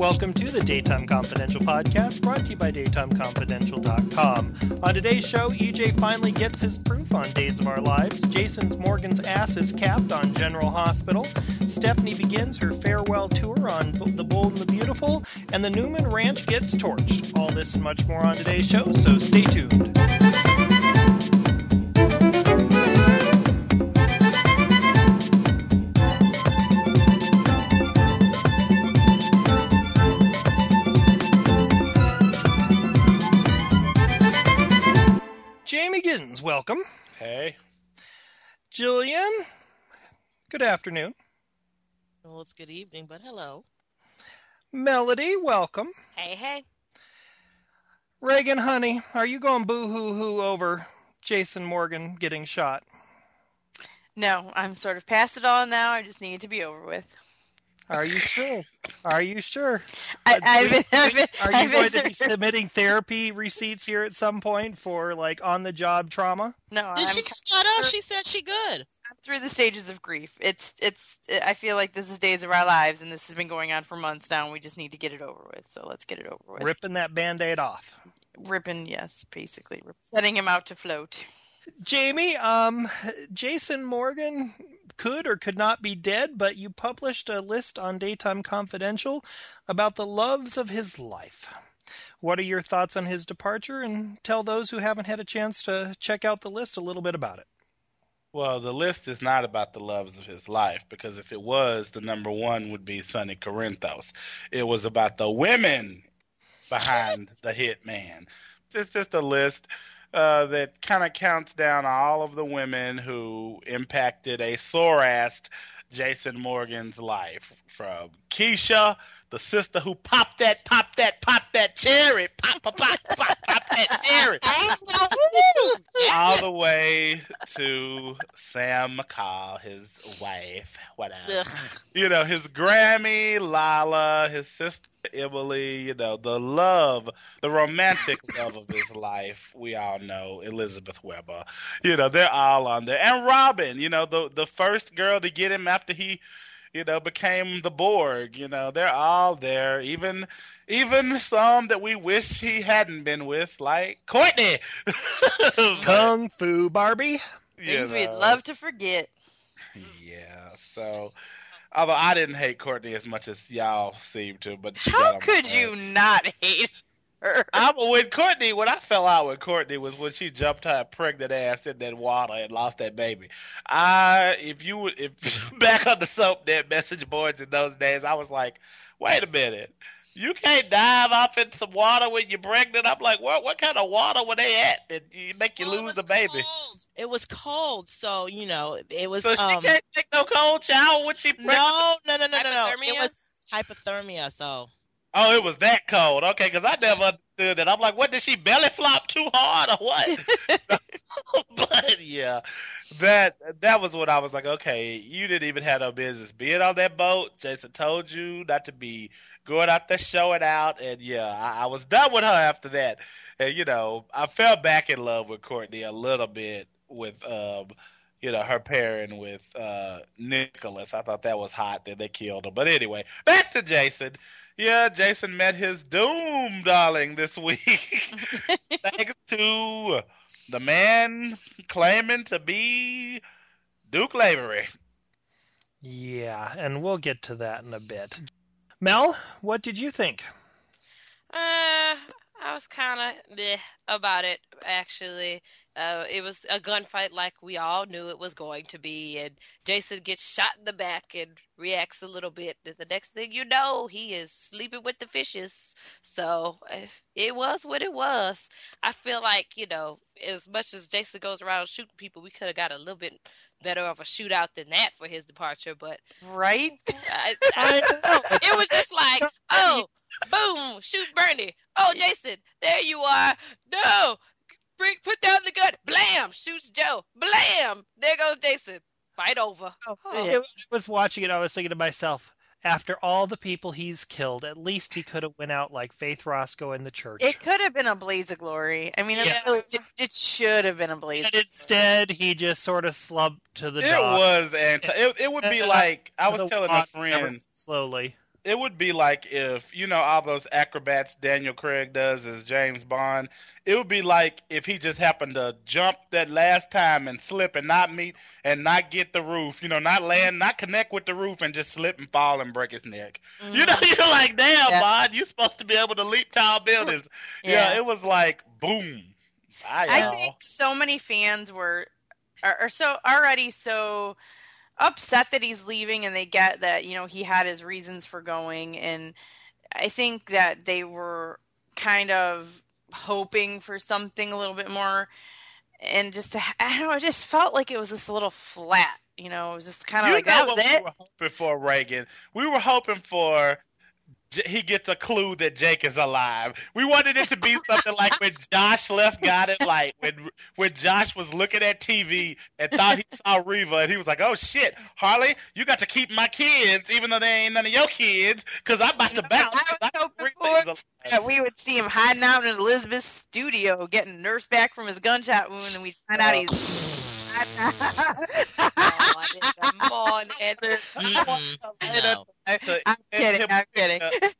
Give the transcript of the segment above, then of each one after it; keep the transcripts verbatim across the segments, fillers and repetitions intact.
Welcome to the Daytime Confidential podcast, brought to you by daytime confidential dot com. On today's show, E J finally gets his proof on Days of Our Lives, Jason Morgan's ass is capped on General Hospital, Stephanie begins her farewell tour on The Bold and the Beautiful, and the Newman Ranch gets torched. All this and much more on today's show, so stay tuned. Jamie Giddens, welcome. Hey. Jillian, good afternoon. Well, it's good evening, but hello. Melody, welcome. Hey, hey. Reagan, honey, are you going boo-hoo-hoo over Jason Morgan getting shot? No, I'm sort of past it all now. I just need it to be over with. Are you sure? Are you sure? I, I've been, I've been, Are you I've going been to be submitting therapy receipts here at some point for, like, on-the-job trauma? No, Did I'm she shut up? She said she good. I'm through the stages of grief. It's, it's. I feel like this is days of our lives, and this has been going on for months now, and we just need to get it over with. So let's get it over with. Ripping that Band-Aid off. Ripping, yes, basically. Setting him out to float. Jamie, um, Jason Morgan could or could not be dead, but you published a list on Daytime Confidential about the loves of his life. What are your thoughts on his departure? And tell those who haven't had a chance to check out the list a little bit about it. Well, the list is not about the loves of his life, because if it was, the number one would be Sonny Corinthos. It was about the women behind the hit man. It's just a list Uh, that kind of counts down all of the women who impacted a sore-assed Jason Morgan's life. From Keisha, the sister who popped that, popped that, popped that cherry, pop, pop, pop, pop, pop that cherry, all the way to Sam McCall, his wife, whatever. Ugh. You know, his Grammy, Lala, his sister Emily, you know, the love, the romantic love of his life, we all know, Elizabeth Weber. You know, they're all on there. And Robin, you know, the the first girl to get him after he, you know, became the Borg. You know, they're all there. Even even some that we wish he hadn't been with, like Courtney. Kung Fu Barbie. Things You we'd know. love to forget. Yeah, so... Although I didn't hate Courtney as much as y'all seem to, but she got How on my could nerves. you not hate her? I, with Courtney, when I fell out with Courtney was when she jumped her pregnant ass in that water and lost that baby. I, if you would, if back on the soap net message boards in those days, I was like, wait a minute, you can't dive off in some water when you're pregnant. I'm like, what? What kind of water were they at that you make you Well, it lose was the baby? cold. It was cold, so you know it was. So she um, can't take no cold shower when she pregnant. no, no, no, no, no, no. It Hypothermia? was hypothermia. So Oh, it was that cold. Okay, because I never understood that. I'm like, what, did she belly flop too hard or what? But yeah, that that was when I was like, okay, you didn't even have no business being on that boat. Jason told you not to be going out there showing out, and yeah, I, I was done with her after that. And you know, I fell back in love with Courtney a little bit with um, you know, her pairing with uh Nicholas. I thought that was hot that they killed him. But anyway, back to Jason. Yeah, Jason met his doom, darling, this week. Thanks to the man claiming to be Duke Lavery. Yeah, and we'll get to that in a bit. Mel, what did you think? Uh, I was kind of bleh about it, actually. Uh, it was a gunfight like we all knew it was going to be, and Jason gets shot in the back and reacts a little bit. And the next thing you know, he is sleeping with the fishes. So uh, it was what it was. I feel like, you know, as much as Jason goes around shooting people, we could have got a little bit better of a shootout than that for his departure, but Right? I, I, it was just like, oh, boom, shoot Bernie. Oh, Jason, there you are. No, bring, put down the gun. Blam, shoots Joe. Blam, there goes Jason. Fight over. Oh, Oh. I was watching it, I was thinking to myself, after all the people he's killed, at least he could have went out like Faith Roscoe in the church. It could have been a blaze of glory. I mean, it, Yeah. really- it, it should have been a blaze. And instead, he just sort of slumped to the It dock. was anti. It, it would be Uh, like I to was the telling a water ever friend. so slowly. it would be like if, you know, all those acrobats Daniel Craig does as James Bond. It would be like if he just happened to jump that last time and slip and not meet and not get the roof, you know, not land, not connect with the roof and just slip and fall and break his neck. Mm-hmm. You know, you're like, damn, yeah. Bond, you're supposed to be able to leap tall buildings. Yeah, yeah it was like, boom. I, I think so many fans were are, are so already so upset that he's leaving, and they get that, you know, he had his reasons for going, and I think that they were kind of hoping for something a little bit more, and just to, I don't know, it just felt like it was just a little flat, you know, it was just kind of like that was it. We were hoping for Reagan. We were hoping for he gets a clue that Jake is alive. We wanted it to be something like when Josh left Got It, like when when Josh was looking at T V and thought he saw Reva, and he was like, "Oh shit, Harley, you got to keep my kids, even though they ain't none of your kids, because I'm about to bounce." I was hoping for that we would see him hiding out in Elizabeth's studio, getting nursed back from his gunshot wound, and we'd find uh, out he's. oh, no. I'm kidding. I'm kidding.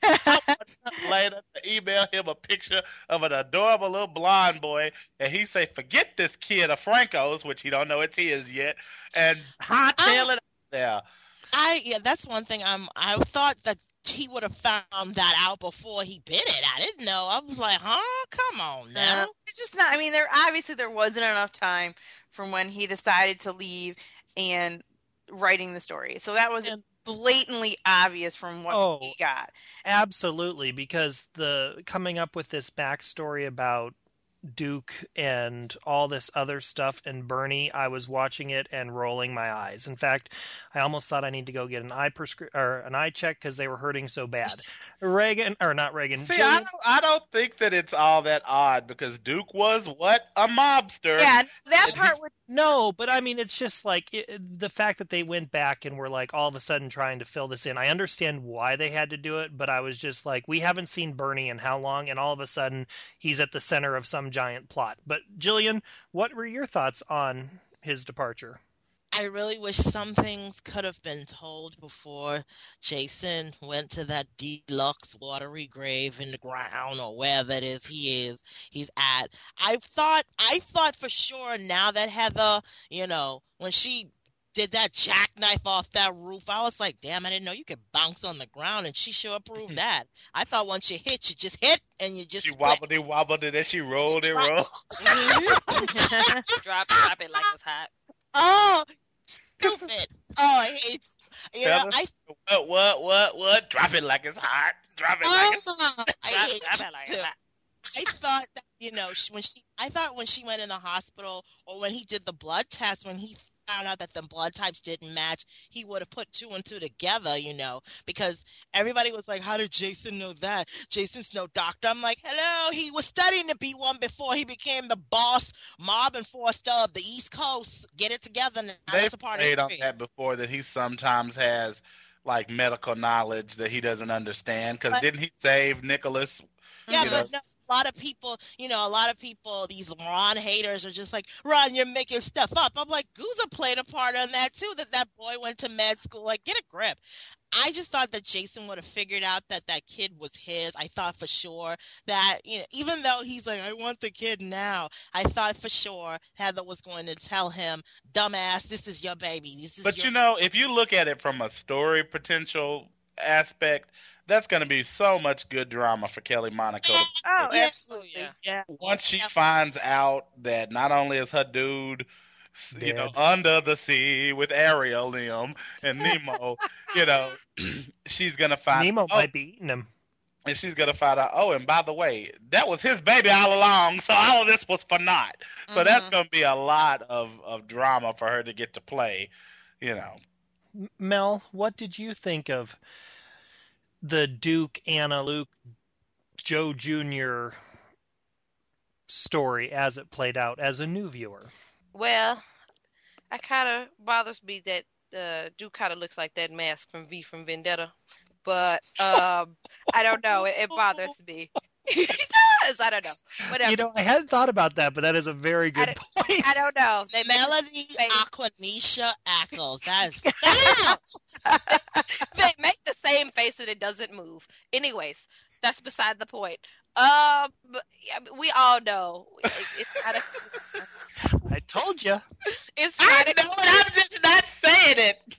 Later to email him a picture of an adorable little blonde boy, and he say, "Forget this kid of Franco's," which he don't know it's his yet, and hightail it out there. I yeah, that's one thing. I'm. I thought that he would have found that out before he bid it. I didn't know. I was like, huh? Come on now. No, it's just not. I mean, there obviously there wasn't enough time from when he decided to leave and writing the story. So that was and, blatantly obvious from what oh, he got. Absolutely, because the coming up with this backstory about Duke and all this other stuff and Bernie, I was watching it and rolling my eyes. In fact, I almost thought I need to go get an eye prescri- or an eye check because they were hurting so bad. Reagan, or not Reagan. See, I don't, I don't think that it's all that odd because Duke was what? A mobster. Yeah, that part would. No, but I mean, it's just like it, the fact that they went back and were like all of a sudden trying to fill this in. I understand why they had to do it, but I was just like, we haven't seen Bernie in how long, and all of a sudden he's at the center of some giant plot. But Jillian, what were your thoughts on his departure? I really wish some things could have been told before Jason went to that deluxe watery grave in the ground or wherever it is he is he's at. I thought I thought for sure now that Heather, you know, when she did that jackknife off that roof, I was like, damn, I didn't know you could bounce on the ground, and she sure proved that. I thought once you hit, you just hit, and you just She split. wobbled it, wobbled it, and she rolled it, rolled. drop, drop it like it's hot. Oh, stupid. Oh, I hate you. You know, I, what, what, what, what? Drop it like it's hot. Drop it like it's hot. I hate drop you it like too. It's hot. I thought that, you know, when she, I thought when she went in the hospital or when he did the blood test, when he found out that the blood types didn't match, he would have put two and two together, you know, because everybody was like, how did Jason know that? Jason's no doctor. I'm like, hello, he was studying to be one before he became the boss mob enforcer of the East Coast. Get it together now. They've That's a part played of on that before, that he sometimes has like medical knowledge that he doesn't understand, because didn't he save Nicholas? Yeah, but no. A lot of people, you know, a lot of people, these Ron haters are just like, Ron, you're making stuff up. I'm like, Guza played a part on that too, that that boy went to med school. Like, get a grip. I just thought that Jason would have figured out that that kid was his. I thought for sure that, you know, even though he's like, I want the kid now, I thought for sure Heather was going to tell him, dumbass, this is your baby. This is but, your you know, if you look at it from a story potential aspect, that's going to be so much good drama for Kelly Monaco. Oh, yeah. Absolutely. Yeah. Once she yeah. finds out that not only is her dude, Dead. you know, under the sea with Ariel, Liam, and Nemo, you know, she's going to find Nemo oh, might be eating him. And she's going to find out, oh, and by the way, that was his baby all along, so all of this was for naught. So mm-hmm. that's going to be a lot of, of drama for her to get to play, you know. Mel, what did you think of the Duke, Anna, Luke, Joe Junior story as it played out as a new viewer? Well, I kind of bothers me that uh, Duke kind of looks like that mask from V from Vendetta, but um, I don't know. It, it bothers me. He does. was. I don't know. Whatever. You know, I hadn't thought about that, but that is a very good I point. I don't know. They make Melody they- Aquanisha Ackles. That is foul. they make the same face and it doesn't move. Anyways, that's beside the point. Um, yeah, we all know it, it's kind of I told you. it's I kind of know it. I'm just not saying it.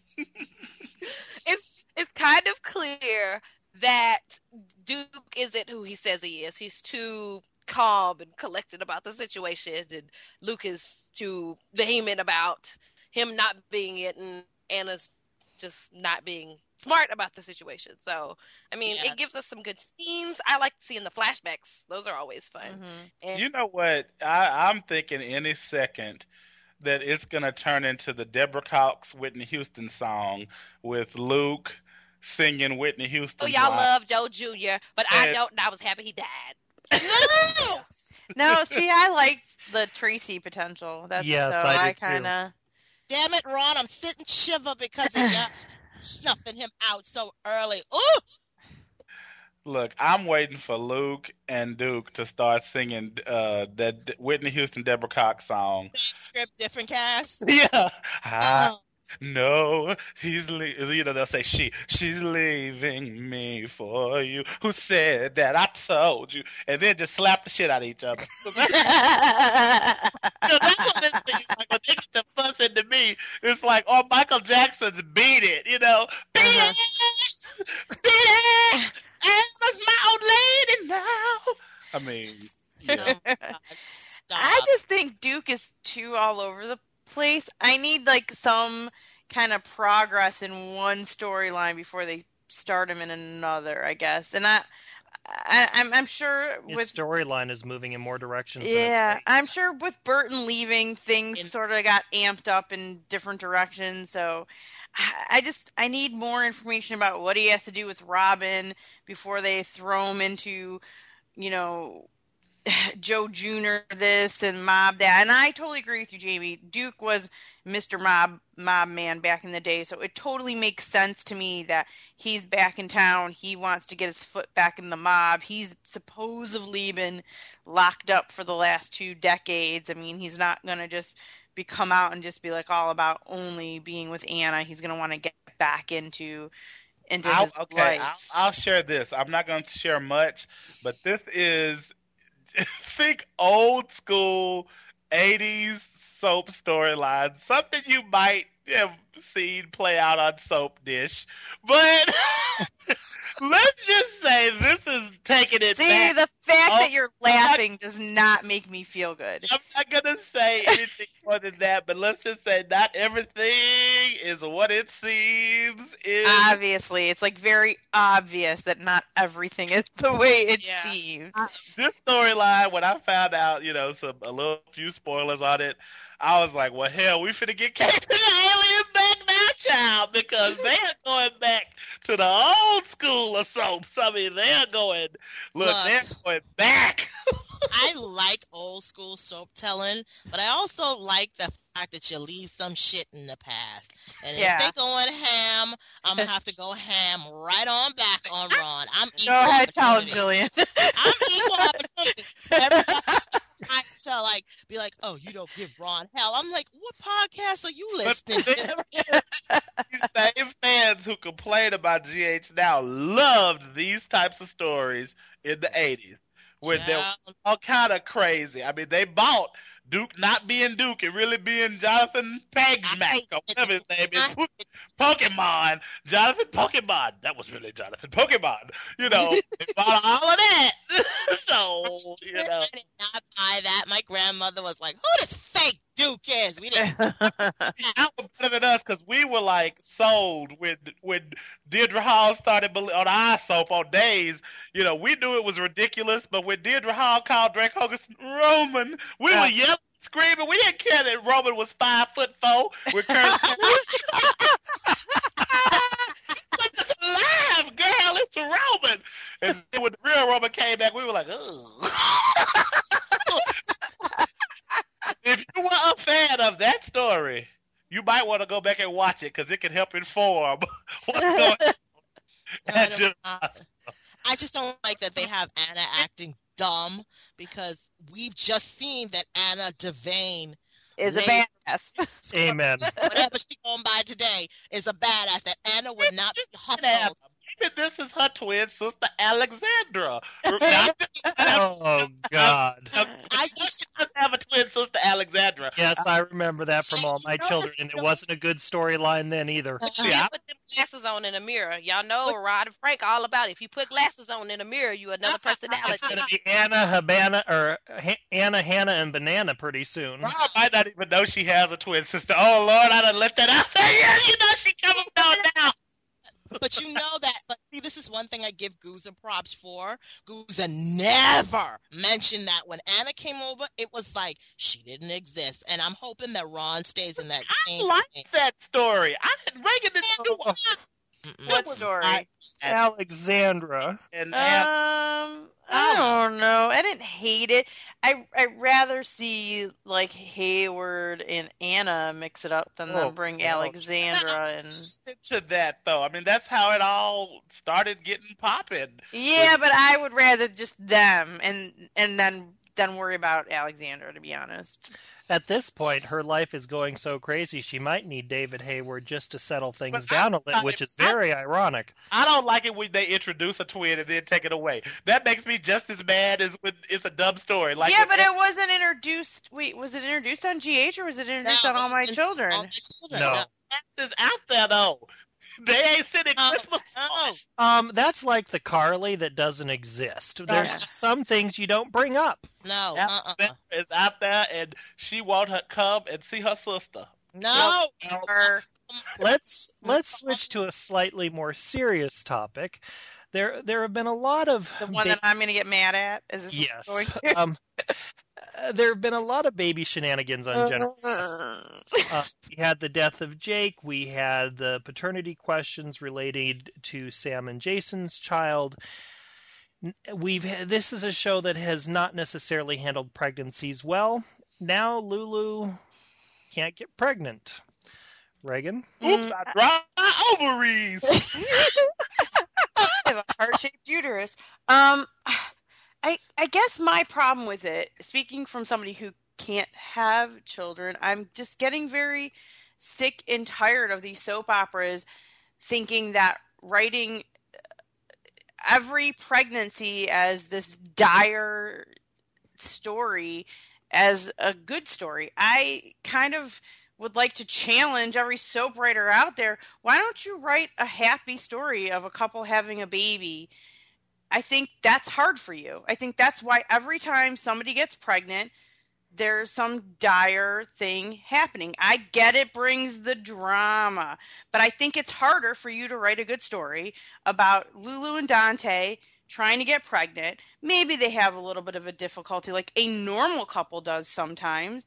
it's it's kind of clear that Duke isn't who he says he is. He's too calm and collected about the situation, and Luke is too vehement about him not being it, and Anna's just not being smart about the situation. So, I mean, Yeah. it gives us some good scenes. I like seeing the flashbacks; those are always fun. Mhm. And You know what? I, I'm thinking any second that it's going to turn into the Deborah Cox Whitney Houston song with Luke singing Whitney Houston. oh, y'all love Joe Junior, but I And- don't. And I was happy he died. No! No, see, I like the Tracy potential. That's Yes, so I do I too. kind of. Damn it, Ron, I'm sitting shiver because of you snuffing him out so early. Ooh! Look, I'm waiting for Luke and Duke to start singing uh, that D- Whitney Houston Deborah Cox song. Same script, different cast. Yeah. I Oh, know he's le- you know they'll say she she's leaving me for you. Who said that? I told you, and then just slap the shit out of each other. Because that's what it seems like when they get to fussing to me. It's like, oh, Michael Jackson's Beat It, you know. Beat Uh-huh. it! Beat it! Emma's my old lady now. I mean, yeah. oh, God, stop. I just think Duke is too all over the place. I need like some kind of progress in one storyline before they start him in another, I guess. And I, I I'm I'm sure His with storyline is moving in more directions. than his yeah, face. I'm sure with Burton leaving, things In- sort of got amped up in different directions. So I I just I need more information about what he has to do with Robin before they throw him into, you know, Joe Junior this and Mob that. And I totally agree with you, Jamie. Duke was Mister Mob Mob Man back in the day, so it totally makes sense to me that he's back in town. He wants to get his foot back in the mob. He's supposedly been locked up for the last two decades. I mean, he's not going to just be come out and just be like all about only being with Anna. He's going to want to get back into into I'll, his okay, life. I'll, I'll share this. I'm not going to share much, but this is think old school eighties soap storyline, something you might have seen play out on Soap Dish, but let's just say this is taking it See, back. the fact Oh, that you're laughing does not make me feel good. I'm not gonna say anything more than that, but let's just say not everything is what it seems. Is Obviously, it's like very obvious that not everything is the way it Yeah. seems. this storyline, when I found out, you know, some a little few spoilers on it, I was like, well, hell, we finna get Casey the Alien back now, child, because they're going back to the old school of soaps. I mean, they're going, look, Look. they're going back. I like old school soap telling, but I also like the fact that you leave some shit in the past. And Yeah. if they're going ham, I'm gonna have to go ham right on back on Ron. I'm Go equal ahead, tell him, opportunity. Julian. I'm equal opportunity. Everybody tries to like be like, oh, you don't give Ron hell. I'm like, what podcast are you But listening to? these same fans who complain about G H now loved these types of stories in the eighties when they were Child, all kind of crazy. I mean, they bought Duke not being Duke and really being Jonathan Pagsmack or whatever his name is. Pokemon. Jonathan Pokemon. That was really Jonathan Pokemon. You know, they bought all of that. So, you know. I did not buy that. My grandmother was like, who this fake Duke is? We didn't. Y'all were better than us because we were like sold when when Deirdre Hall started bel- on our soap on Days. You know, we knew it was ridiculous, but when Deirdre Hall called Drake Hogan Roman, we Yeah. were yelling, screaming. We didn't care that Roman was five foot four with Kurt. Alive, girl, it's Roman. And then when the real Roman came back, we were like, ugh. If you were a fan of that story, you might want to go back and watch it because it can help inform what's going on. I, at don't- your- uh, I just don't like that they have Anna acting dumb because we've just seen that Anna Devane Is a lady- badass. Amen. whatever she's going by today is a badass. That Anna would not be hustled. Maybe this is her twin sister Alexandra. Oh God. I know she does have a twin sister Alexandra. Yes, I remember that from all my You know, children, and it wasn't a good storyline then either. She Yeah. put them glasses on in a mirror. Y'all know Rod and Frank all about it. If you put glasses on in a mirror, you another personality. It's gonna be Anna, Habana, or ha- Anna, Hannah, and Banana pretty soon. Rob might not even know she has a twin sister. Oh Lord, I done left that out there. Yeah, you know she coming down now. But you know that, but see, this is one thing I give Guza props for. Guza never mentioned that when Anna came over, it was like she didn't exist. And I'm hoping that Ron stays in that I same like thing. that story. I Reagan didn't do one. Mm-mm. What was story? I- Alexandra. And, Um, and I don't know. I didn't hate it. I I'd rather see like Hayward and Anna mix it up than Oh, them bring gosh. Alexandra and. to that though. I mean, that's how it all started getting popping. Yeah, but I would rather just them and and then then worry about Alexandra. To be honest. At this point, her life is going so crazy, she might need David Hayward just to settle things But down a I- little, which is I- very ironic. I don't like it when they introduce a twin and then take it away. That makes me just as mad as when it's a dumb story. Like yeah, when but it wasn't introduced. Wait, was it introduced on G H or was it introduced No, on All My it was Children? All My Children. No. is out there though. They ain't sending No, Christmas. no. Um, that's like the Carly that doesn't exist. There's Yeah. just some things you don't bring up. No, Out uh-uh. there is out there, and she want her come and see her sister. No. Or Let's let's switch to a slightly more serious topic. There there have been a lot of the one ba- that I'm going to get mad at? Is this yes. going um, uh, there have been a lot of baby shenanigans on General. Uh, we had the death of Jake. We had the paternity questions related to Sam and Jason's child. N- We've this is a show that has not necessarily handled pregnancies well. Now Lulu can't get pregnant. Reagan? Oops, I dropped my ovaries. I have a heart-shaped uterus. Um, I I guess my problem with it, speaking from somebody who can't have children, I'm just getting very sick and tired of these soap operas, thinking that writing every pregnancy as this dire story as a good story. I kind of would like to challenge every soap writer out there. Why don't you write a happy story of a couple having a baby? I think that's hard for you. I think that's why every time somebody gets pregnant, there's some dire thing happening. I get it brings the drama, but I think it's harder for you to write a good story about Lulu and Dante trying to get pregnant. Maybe they have a little bit of a difficulty like a normal couple does sometimes.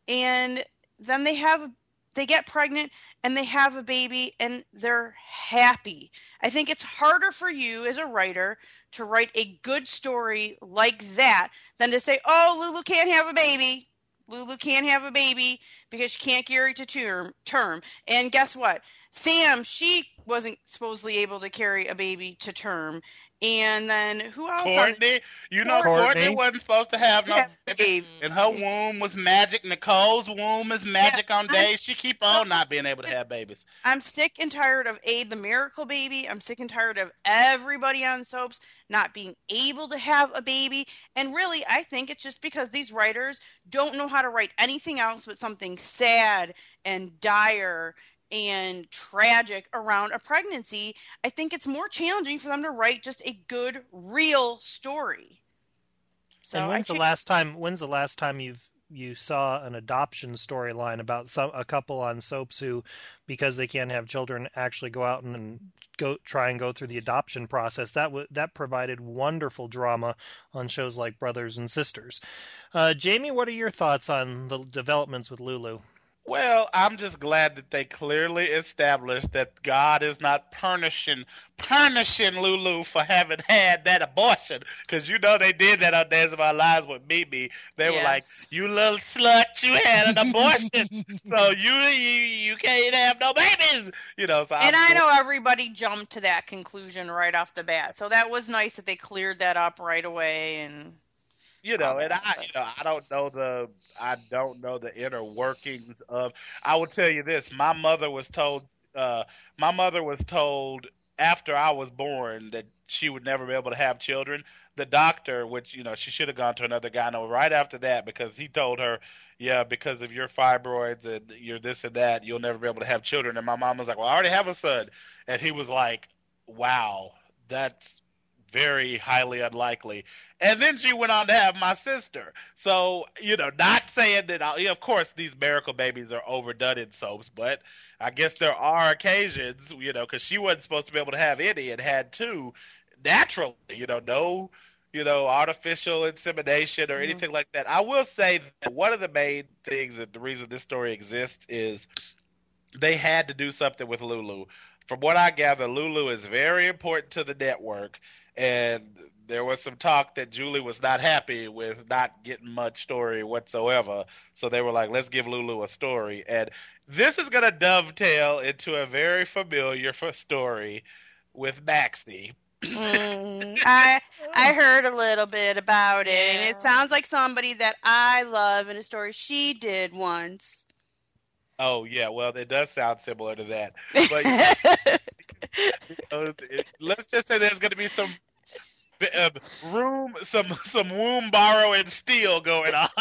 And then they have they get pregnant and they have a baby and they're happy. I think it's harder for you as a writer to write a good story like that than to say, oh, Lulu can't have a baby. Lulu can't have a baby because she can't carry to term. term. And guess what? Sam, she wasn't supposedly able to carry a baby to term. And then who else? Courtney, you know Courtney. Courtney wasn't supposed to have no Baby. and her womb was magic. Nicole's womb is magic on I'm- days. She keep on not being able to have babies. I'm sick and tired of A, the miracle baby. I'm sick and tired of everybody on soaps not being able to have a baby. And really, I think it's just because these writers don't know how to write anything else but something sad and dire and tragic around a pregnancy. I think it's more challenging for them to write just a good, real story. So and I when's the think- last time? When's the last time you've you saw an adoption storyline about some a couple on soaps who, because they can't have children, actually go out and, and go try and go through the adoption process? That w- that provided wonderful drama on shows like Brothers and Sisters. Uh, Jamie, what are your thoughts on the developments with Lulu? Well, I'm just glad that they clearly established that God is not punishing punishing Lulu for having had that abortion, because you know they did that on Days of Our Lives with Mimi. They were Yes. like, "You little slut, you had an abortion, so you you you can't have no babies." You know, so And I'm I know everybody jumped to that conclusion right off the bat. So that was nice that they cleared that up right away. And You know, all and that, I, but- you know, I don't know the, I don't know the inner workings of. I will tell you this: my mother was told, uh, my mother was told after I was born that she would never be able to have children. The doctor, which you know, she should have gone to another gyno right after that because he told her, yeah, because of your fibroids and your this and that, you'll never be able to have children. And my mom was like, well, I already have a son, and he was like, wow, that's very highly unlikely. And then she went on to have my sister. So, you know, not saying that, I, of course, these miracle babies are overdone in soaps, but I guess there are occasions, you know, because she wasn't supposed to be able to have any and had two naturally, you know, no, you know, artificial insemination or Mhm. anything like that. I will say that one of the main things that the reason this story exists is they had to do something with Lulu. From what I gather, Lulu is very important to the network, and there was some talk that Julie was not happy with not getting much story whatsoever. So they were like, let's give Lulu a story. And this is going to dovetail into a very familiar f- story with Maxie. Mm, I I heard a little bit about it, and Yeah. it sounds like somebody that I love in a story she did once. Oh, yeah, well, it does sound similar to that. But you know, it- let's just say there's going to be some uh, room, some some womb borrow and steal going on.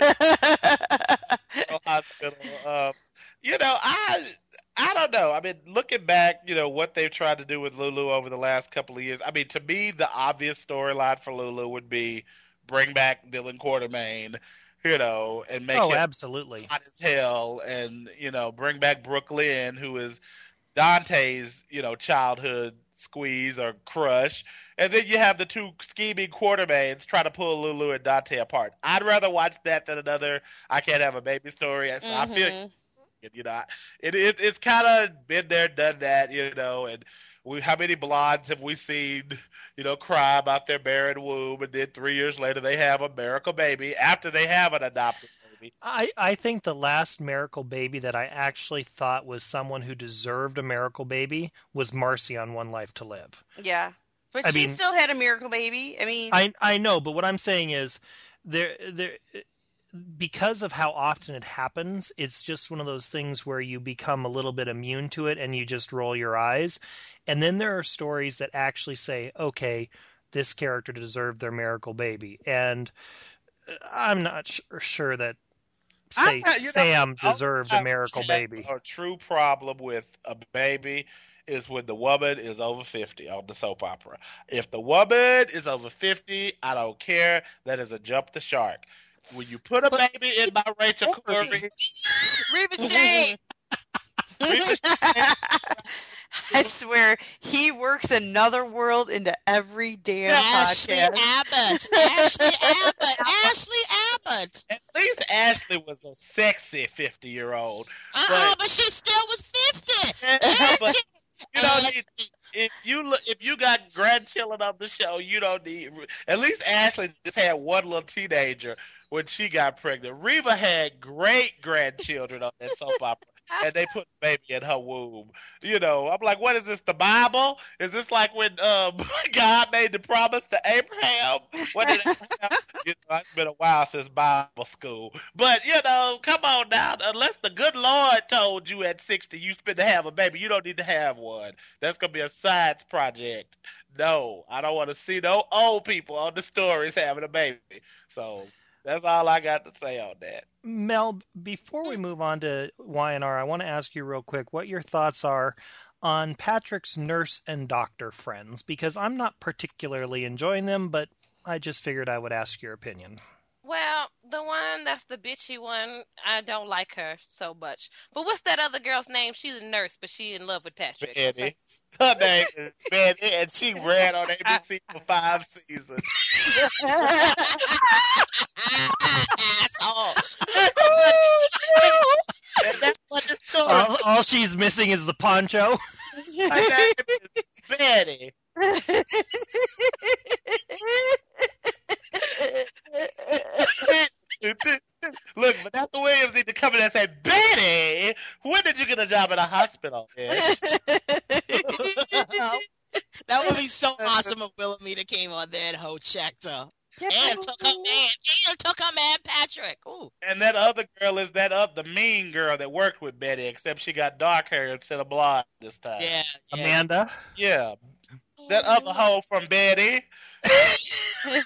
Hospital. Um, you know, I I don't know. I mean, looking back, you know what they've tried to do with Lulu over the last couple of years. I mean, to me, the obvious storyline for Lulu would be bring back Dylan Quartermain, you know, and make Oh, him absolutely. hot as hell, and you know, bring back Brooklyn, who is Dante's, you know, childhood squeeze or crush. And then you have the two scheming Quartermains trying to pull Lulu and Dante apart. I'd rather watch that than another I Can't Have a Baby story. So I feel, Mhm. you know, it, it it's kind of been there, done that, you know. And we, how many blondes have we seen, you know, cry about their barren womb, and then three years later they have a miracle baby after they have an adopted baby. I, I think the last miracle baby that I actually thought was someone who deserved a miracle baby was Marcy on One Life to Live. Yeah, but I she mean- still had a miracle baby. I mean, I I know, but what I'm saying is there there because of how often it happens, it's just one of those things where you become a little bit immune to it and you just roll your eyes. And then there are stories that actually say, okay, this character deserved their miracle baby. And I'm not sh- sure that say I'm not- you know, Sam I'll- deserved a miracle baby. A true problem with a baby is when the woman is over fifty on the soap opera. If the woman is over fifty, I don't care. That is a jump the shark. When you put a But- baby in my Rachel Corey, Reba Jane. I swear he works another world into every damn Ashley podcast. Abbott. Ashley Abbott. Ashley Abbott. at least Ashley was a sexy fifty-year-old. Uh-uh, But- but she still was fifty. But you don't need. If you look, if you got grandchildren on the show, you don't need. At least Ashley just had one little teenager when she got pregnant. Reva had great grandchildren on that soap opera, and they put the baby in her womb. You know, I'm like, what is this? The Bible? Is this like when um, God made the promise to Abraham? What did Abraham? You know, it's been a while since Bible school, but you know, come on now. Unless the good Lord told you at sixty you spent to have a baby, you don't need to have one. That's gonna be a science project. No, I don't want to see no old people on the stories having a baby. So that's all I got to say on that. Mel, before we move on to Y and R, I want to ask you real quick what your thoughts are on Patrick's nurse and doctor friends, because I'm not particularly enjoying them, but I just figured I would ask your opinion. Well, the one that's the bitchy one, I don't like her so much. But what's that other girl's name? She's a nurse, but she in love with Patrick. Betty. Her name is Betty, and she ran on A B C for five seasons. Asshole. And that's what the story All, all she's missing is the poncho. Her name is Betty. Look, Vanessa Williams need to come in and say, Betty, when did you get a job at a hospital? bitch?" That would be so awesome if Wilhelmina came on there and hoe checked her. And took her man. And took her man Patrick. Ooh. And that other girl is that other the mean girl that worked with Betty, except she got dark hair instead of blonde this time. Yeah, yeah. Amanda. Yeah. That other hoe from Betty. I'm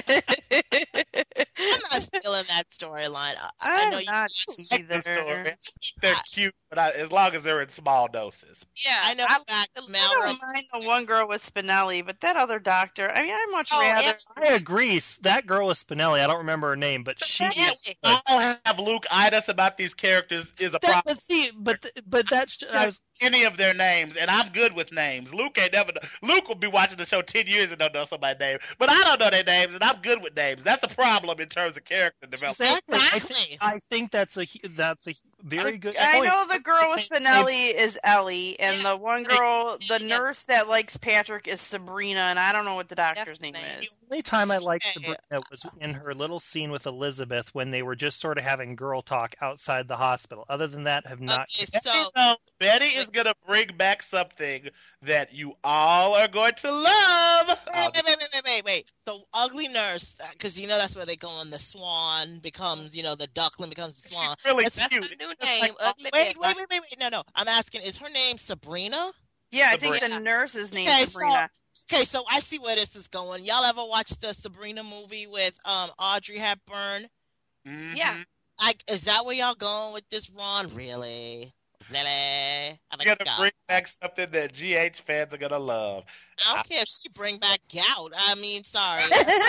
not feeling that storyline. I, I know I'm you. not either. They're cute, but I, as long as they're in small doses. Yeah, I know I, back I Mel. don't mind the one girl with Spinelli, but that other doctor, I mean, I'd much Oh, rather. yeah. I agree. That girl is Spinelli. I don't remember her name, but she Yeah. is. All have Luke itis about these characters is a That, problem. but see, but but that's I was, Any of their names, and I'm good with names. Luke ain't never. Luke will be watching the show ten years and don't know somebody's name, but I don't know their names, and I'm good with names. That's a problem in terms of character development. exactly. I, Exactly. think, I think that's a that's a very good. I point. know the girl with Spinelli is Ellie, and Yeah. the one girl, the Yeah. nurse that likes Patrick is Sabrina, and I don't know what the doctor's That's the name name. is. The only time I liked Yeah. Sabrina was in her little scene with Elizabeth when they were just sort of having girl talk outside the hospital. Other than that, have not. Okay, Betty, so knows- Betty is gonna bring back something that you all are going to love. wait, wait, wait, wait, wait, wait, wait. The ugly nurse, because you know that's where they go on. The swan becomes, you know, the duckling becomes the She's swan. really That's cute. her new It's name, like, Ugly Wait, Betty. wait, wait, wait, wait. No, no. I'm asking, is her name Sabrina? Yeah, I think Sabrina. the nurse's name Okay, is Sabrina. Okay, so I see where this is going. Y'all ever watch the Sabrina movie with um Audrey Hepburn? mhm. Yeah. I, is that where y'all going with this, Ron? Really? Really? I'm You're like, gonna God. bring back something that G H fans are gonna love. I don't care if she bring back gout. I mean, sorry.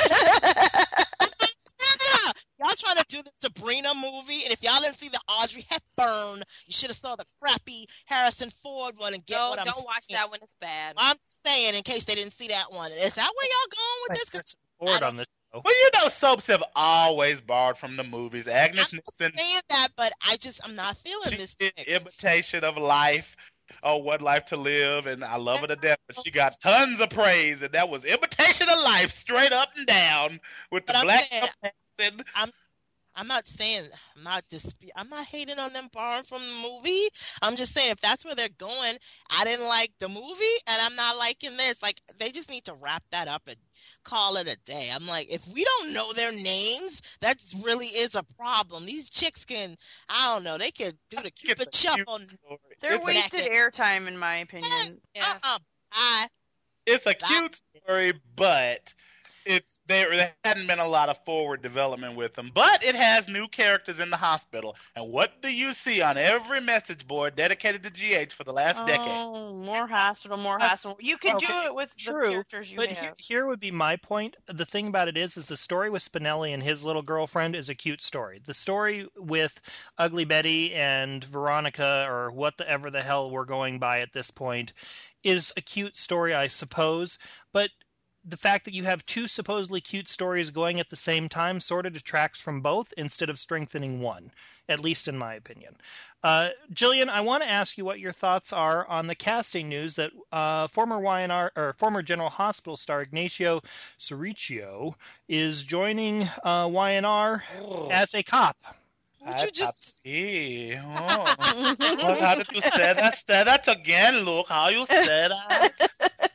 Y'all trying to do the Sabrina movie, and if y'all didn't see the Audrey Hepburn, you should have saw the crappy Harrison Ford one and get No, what I'm don't watch saying. that one. It's bad. I'm saying in case they didn't see that one. Is that where y'all going with this? 'Cause Harrison Ford I on the show. Well, you know, soaps have always borrowed from the movies. Agnes I'm Nixon, saying that, but I just I'm not feeling she this. did chick. Imitation of Life. Oh, What Life to Live, and I love her to death. But she got tons of praise, and that was Imitation of Life, straight up and down, with the But I'm black saying- person. I'm not saying I'm not dis- I'm not hating on them borrowing from the movie. I'm just saying if that's where they're going, I didn't like the movie and I'm not liking this. Like they just need to wrap that up and call it a day. I'm like, if we don't know their names, that really is a problem. These chicks can, I don't know, they can do the Cupid It's a cute shuffle. story. They're It's a- wasted airtime, in my opinion. Yeah. Uh-uh. I It's a cute story, but it's there, there hadn't been a lot of forward development with them. But it has new characters in the hospital. And what do you see on every message board dedicated to G H for the last decade? Oh, more hospital, more Uh, hospital. You could do okay, it with true, the characters you But he- have. here would be my point. The thing about it is, is the story with Spinelli and his little girlfriend is a cute story. The story with Ugly Betty and Veronica, or whatever the hell we're going by at this point, is a cute story, I suppose. But the fact that you have two supposedly cute stories going at the same time sort of detracts from both instead of strengthening one, at least in my opinion. Uh, Jillian, I want to ask you what your thoughts are on the casting news that uh, former Y N R or former General Hospital star Ignacio Cerricio is joining uh, Y N R as a cop. would you just Happy. Oh. Well, how did you say that? Say that again, look. How you say that?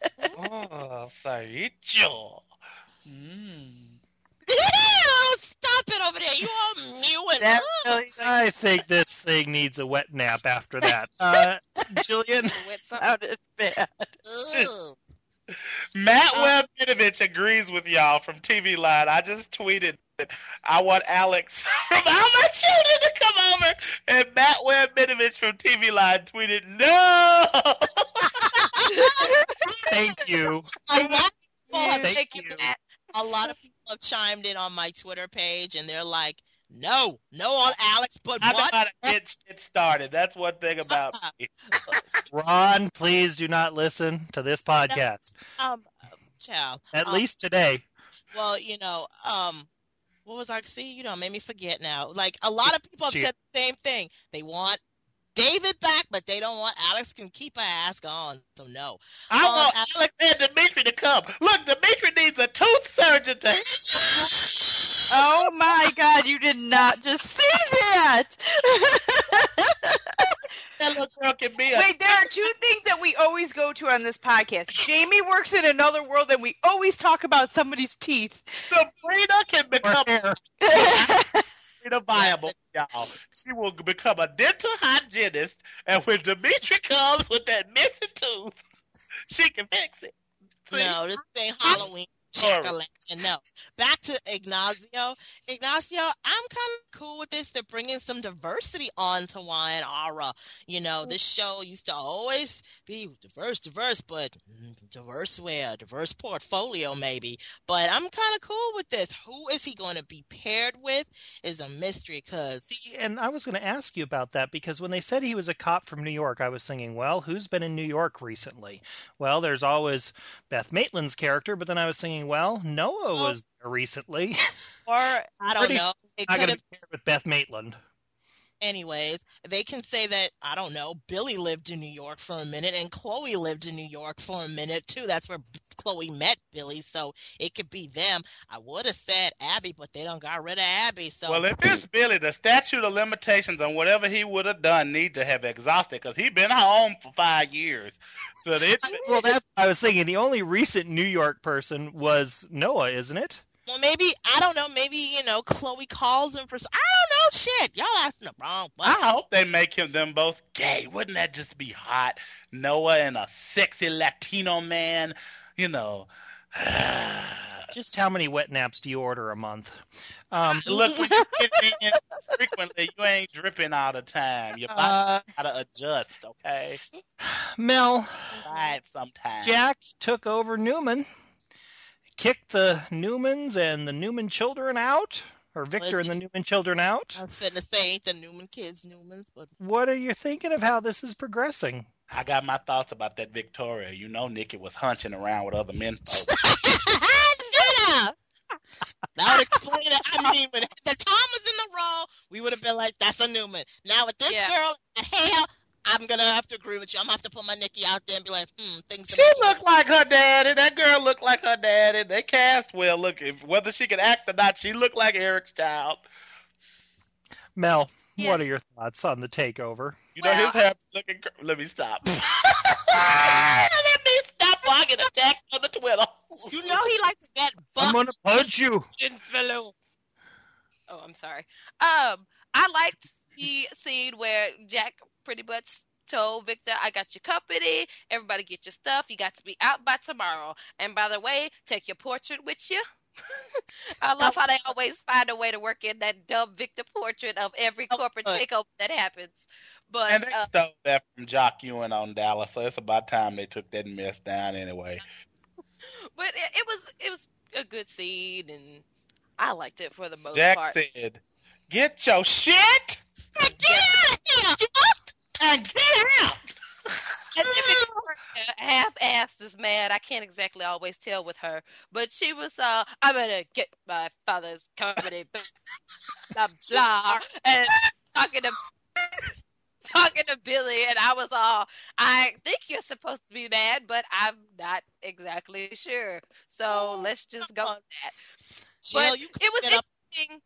Oh, Saricho. Mm. Ew, stop it over there. You all mewing. That Ugh. really I think this thing needs a wet nap after that. Uh, Jillian, With something. sounded bad. Ugh. Matt Uh, Webb Minovich agrees with y'all from T V Line. I just tweeted that I want Alex from All My Children to come over, and Matt Webb Minovich from T V Line tweeted, "No." thank you. A lot of people have Thank Thank chimed you you. for that. a lot of people have chimed in on my Twitter page, and they're like, "No, no on Alex, but I know what?" how to get shit started. That's one thing about me. Ron, please do not listen to this podcast. Um, child. At um, least today. Well, you know, um, what was I? See, you know, made me forget now. Like a lot of people have Shit. said the same thing. They want David back, but they don't want Alex can keep her ass gone. So no. I Um, want Alex- Alex and Dimitri to come. Look, Dimitri needs a tooth surgeon to. Oh my God! You did not just say that. That little girl girl can be a Wait, there are two things that we always go to on this podcast. Jamie works in another world, and we always talk about somebody's teeth. Sabrina can become hair. Sabrina viable, y'all. She will become a dental hygienist, and when Dimitri comes with that missing tooth, she can fix it. See? No, this ain't Halloween. Jack-o'-lantern. No. Back to Ignacio. Ignacio, I'm kind of cool with this. They're bringing some diversity on to Hawaiian Aura. You know, this show used to always be diverse, diverse, but mm, diverse where? Diverse portfolio, maybe. But I'm kind of cool with this. Who is he going to be paired with is a mystery, because... See, and I was going to ask you about that, because when they said he was a cop from New York, I was thinking, well, who's been in New York recently? Well, there's always Beth Maitland's character, but then I was thinking, well, Noah Well, was there recently. Or, I don't Pretty know. It Not could going have to be paired with Beth Maitland. Anyways, they can say that, I don't know, Billy lived in New York for a minute and Chloe lived in New York for a minute too. That's where Chloe met Billy, so it could be them. I would have said Abby, but they done got rid of Abby. So Well, if it's Billy, the statute of limitations on whatever he would have done need to have exhausted, because he been home for five years. So it's Well, that's what I was thinking. The only recent New York person was Noah, isn't it? well, maybe, I don't know, maybe, you know, Chloe calls him for, I don't know, shit. Y'all asking the wrong I button. hope they make him them both gay. Wouldn't that just be hot? Noah and a sexy Latino man, you know. Just how many wet naps do you order a month? Um, Look, when you get in frequently, you ain't dripping all the time. Your body uh, gotta adjust, okay? Mel, Try it sometime. Jack took over Newman, kicked the Newmans and the Newman children out, or Victor and the Newman children out. I was finna say, ain't the Newman kids Newmans, but What are you thinking of how this is progressing? I got my thoughts about that Victoria. You know Nikki was hunching around with other men folks. Shut up! That would explain it. I mean, when the Tom was in the role, we would have been like, that's a Newman. Now with this Yeah. girl, hell, I'm going to have to agree with you. I'm going to have to put my Nikki out there and be like, hmm, things are She making looked like her daddy. That girl looked like her daddy. They cast well. Look, if, whether she could act or not, she looked like Eric's child. Mel, what Yes. are your thoughts on the takeover? You know, Well- his hair looking. cr- Let me stop. Let me stop. I get attacked on the Twitter. You know he likes to get I'm bucked. gonna punch you. Oh, I'm sorry. Um, I liked the scene where Jack pretty much told Victor, I got your company. Everybody get your stuff. You got to be out by tomorrow. And by the way, take your portrait with you. I love how they always find a way to work in that dumb Victor portrait of every corporate good. takeover that happens. But And they uh, stole that from Jock Ewan on Dallas, so it's about time they took that mess down anyway. but it, it was it was a good scene, and I liked it for the most Jack part. said, "Get your shit Get out of here! and get out." And then Victoria, half-assed is mad. I can't exactly always tell with her, but she was, uh, I'm gonna get my father's company, blah, blah, blah, and talking to, talking to Billy, and I was all, I think you're supposed to be mad, but I'm not exactly sure. So let's just go with that. Jill, But you it was clean up, interesting.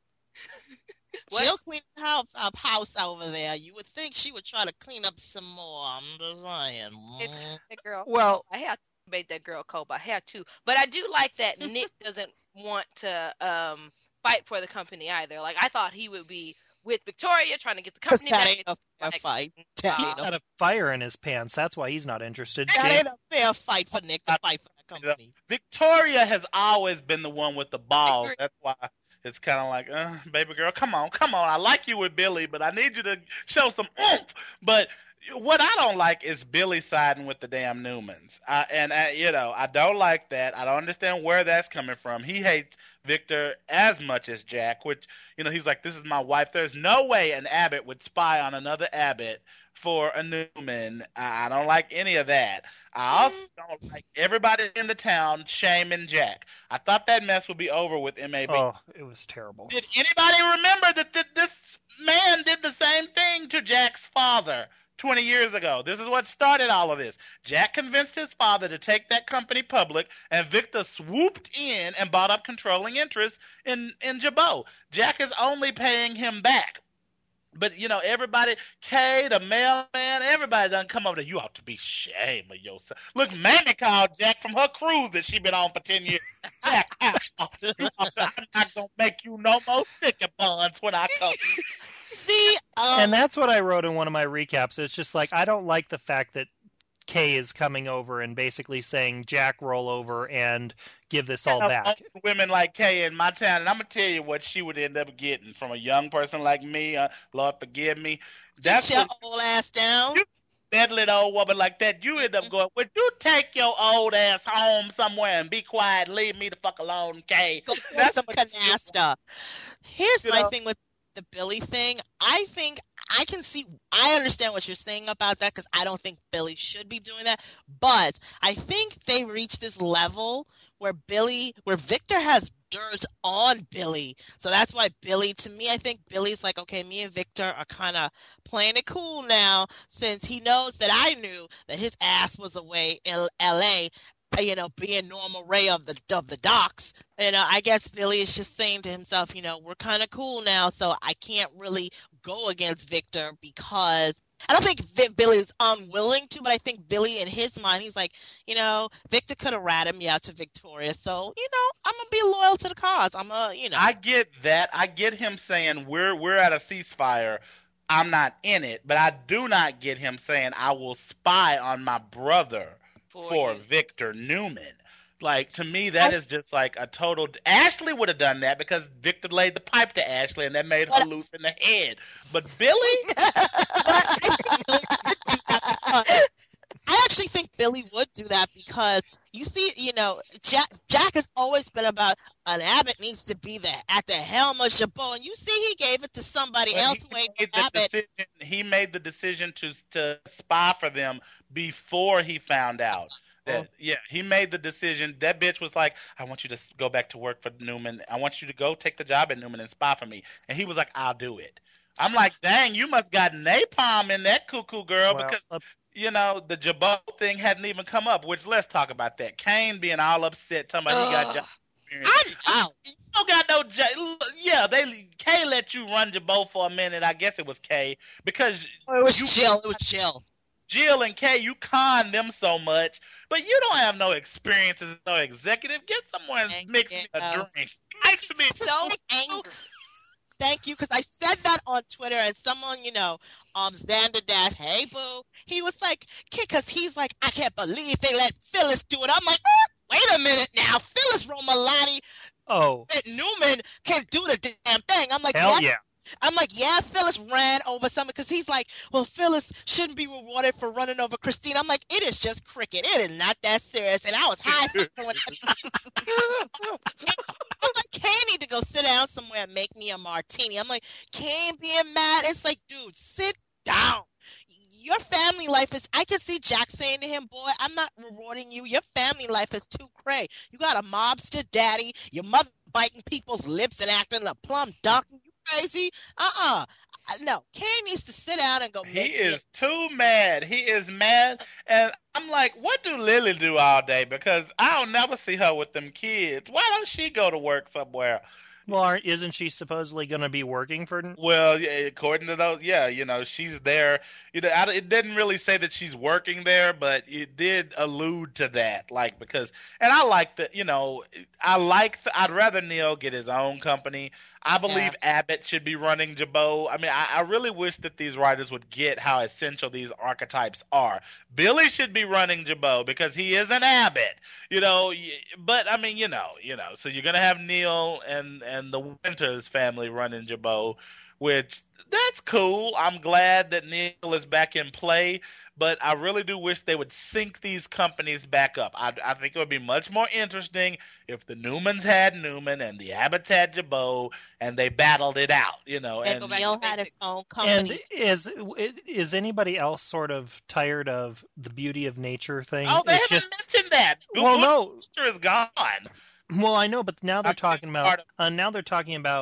What? Jill cleaned house up house over there. You would think she would try to clean up some more. I'm just saying. It's that girl. Well, I had to made that girl cold. I had to, but I do like that Nick doesn't want to um fight for the company either. Like I thought he would be with Victoria trying to get the company that back. ain't a fair like, fight. That he's ain't a, got a fire in his pants. That's why he's not interested. that James- ain't a fair fight for Nick to fight for the company. Victoria has always been the one with the balls. agree. That's why it's kind of like, uh, baby girl, come on, come on. I like you with Billy, but I need you to show some oomph. But what I don't like is Billy siding with the damn Newmans. I, and, I, you know, I don't like that. I don't understand where that's coming from. He hates Victor as much as Jack, which, you know, he's like, this is my wife. There's no way an Abbott would spy on another Abbott for a Newman. I, I don't like any of that. I also don't like everybody in the town shaming Jack. I thought that mess would be over with M A B. Oh, it was terrible. Did anybody remember that th- this man did the same thing to Jack's father twenty years ago? This is what started all of this. Jack convinced his father to take that company public, and Victor swooped in and bought up controlling interest in, in Jabot. Jack is only paying him back. But, you know, everybody, Kay, the mailman, everybody done come over there. You ought to be ashamed of yourself. Look, Mammy called Jack from her cruise that she been on for ten years. Jack, I, I'm not going to make you no more sticky buns when I come. See, um, And that's what I wrote in one of my recaps. It's just like, I don't like the fact that Kay is coming over and basically saying, Jack, roll over and give this all back. Women like Kay in my town, and I'm going to tell you what she would end up getting from a young person like me. Uh, Lord forgive me. That's your old ass down. You, that little old woman like that, you end up going, would you take your old ass home somewhere and be quiet and leave me the fuck alone, Kay? Go That's some canasta. Here's you my know? thing with the Billy thing. I think I can see, I understand what you're saying about that because I don't think Billy should be doing that. But I think they reached this level where Billy, where Victor has dirt on Billy. So that's why Billy, to me, I think Billy's like, okay, me and Victor are kind of playing it cool now since he knows that I knew that his ass was away in L A, you know, being Norma Ray of the of the docks. And uh, I guess Billy is just saying to himself, you know, we're kind of cool now, so I can't really go against Victor because I don't think Vic, Billy's unwilling to, but I think Billy in his mind, he's like, you know, Victor could have ratted me out to Victoria, so, you know, I'm going to be loyal to the cause. I'm a, you know. I get that. I get him saying we're we're at a ceasefire. I'm not in it, but I do not get him saying I will spy on my brother for, for Victor Newman. Like, to me, that I, is just like a total... Ashley would have done that because Victor laid the pipe to Ashley and that made her loose in the head. But Billy? I actually think Billy would do that because you see, you know, Jack, Jack has always been about an Abbott needs to be the, at the helm of Jabot, and you see he gave it to somebody well, else. He made made, the Abbott. decision, he made the decision to to spy for them before he found out. That, yeah, he made the decision. That bitch was like, I want you to go back to work for Newman. I want you to go take the job at Newman and spy for me. And he was like, I'll do it. I'm like, dang, you must got napalm in that cuckoo girl Well, because, uh, you know, the Jabot thing hadn't even come up, which let's talk about that. Kane being all upset, talking about he got job experience. I know. You don't got no job. Yeah, they Kay let you run Jabot for a minute. I guess it was Kay because Oh, it was you, chill. It was chill. Jill and Kay, you con them so much, but you don't have no experience as no executive. Get someone and mix me a drink. Mix me So angry. Thank you, because I said that on Twitter, and someone, you know, um, Xander Dash, hey boo, he was like, because he's like, I can't believe they let Phyllis do it. I'm like, oh, wait a minute now, Phyllis Romolani, Oh, that Newman can do the damn thing. I'm like, hell yeah. yeah. I'm like, yeah, Phyllis ran over something because he's like, well, Phyllis shouldn't be rewarded for running over Christine. I'm like, it is just cricket. It is not that serious. And I was high. I'm like, Kane need to go sit down somewhere and make me a martini. I'm like, Kane being mad. It's like, dude, sit down. Your family life is, I can see Jack saying to him, boy, I'm not rewarding you. Your family life is too cray. You got a mobster daddy, your mother biting people's lips and acting a plum duck. You crazy? Uh-uh. No, Kane needs to sit down and go He make is it. too mad. He is mad. And I'm like, what do Lily do all day? Because I don't never see her with them kids. Why don't she go to work somewhere? Well, aren't, isn't she supposedly going to be working for? Well, yeah, according to those, yeah, you know, she's there. You know, I, it didn't really say that she's working there, but it did allude to that, like because. And I like the, you know, I like. The, I'd rather Neil get his own company. I believe Yeah. Abbott should be running Jabot. I mean, I, I really wish that these writers would get how essential these archetypes are. Billy should be running Jabot because he is an Abbott, you know. But I mean, you know, you know. So you're gonna have Neil and and the Winters family running Jabot, which that's cool. I'm glad that Neil is back in play, but I really do wish they would sync these companies back up. I, I think it would be much more interesting if the Newmans had Newman and the Abbotts had Jabot and they battled it out, you know. And And Neil had his own And company. is is anybody else sort of tired of the beauty of nature thing? oh, they It's haven't just mentioned that. well, no. Booster is gone. Well, I know, but now they're I mean, talking it's part about uh, now they're talking about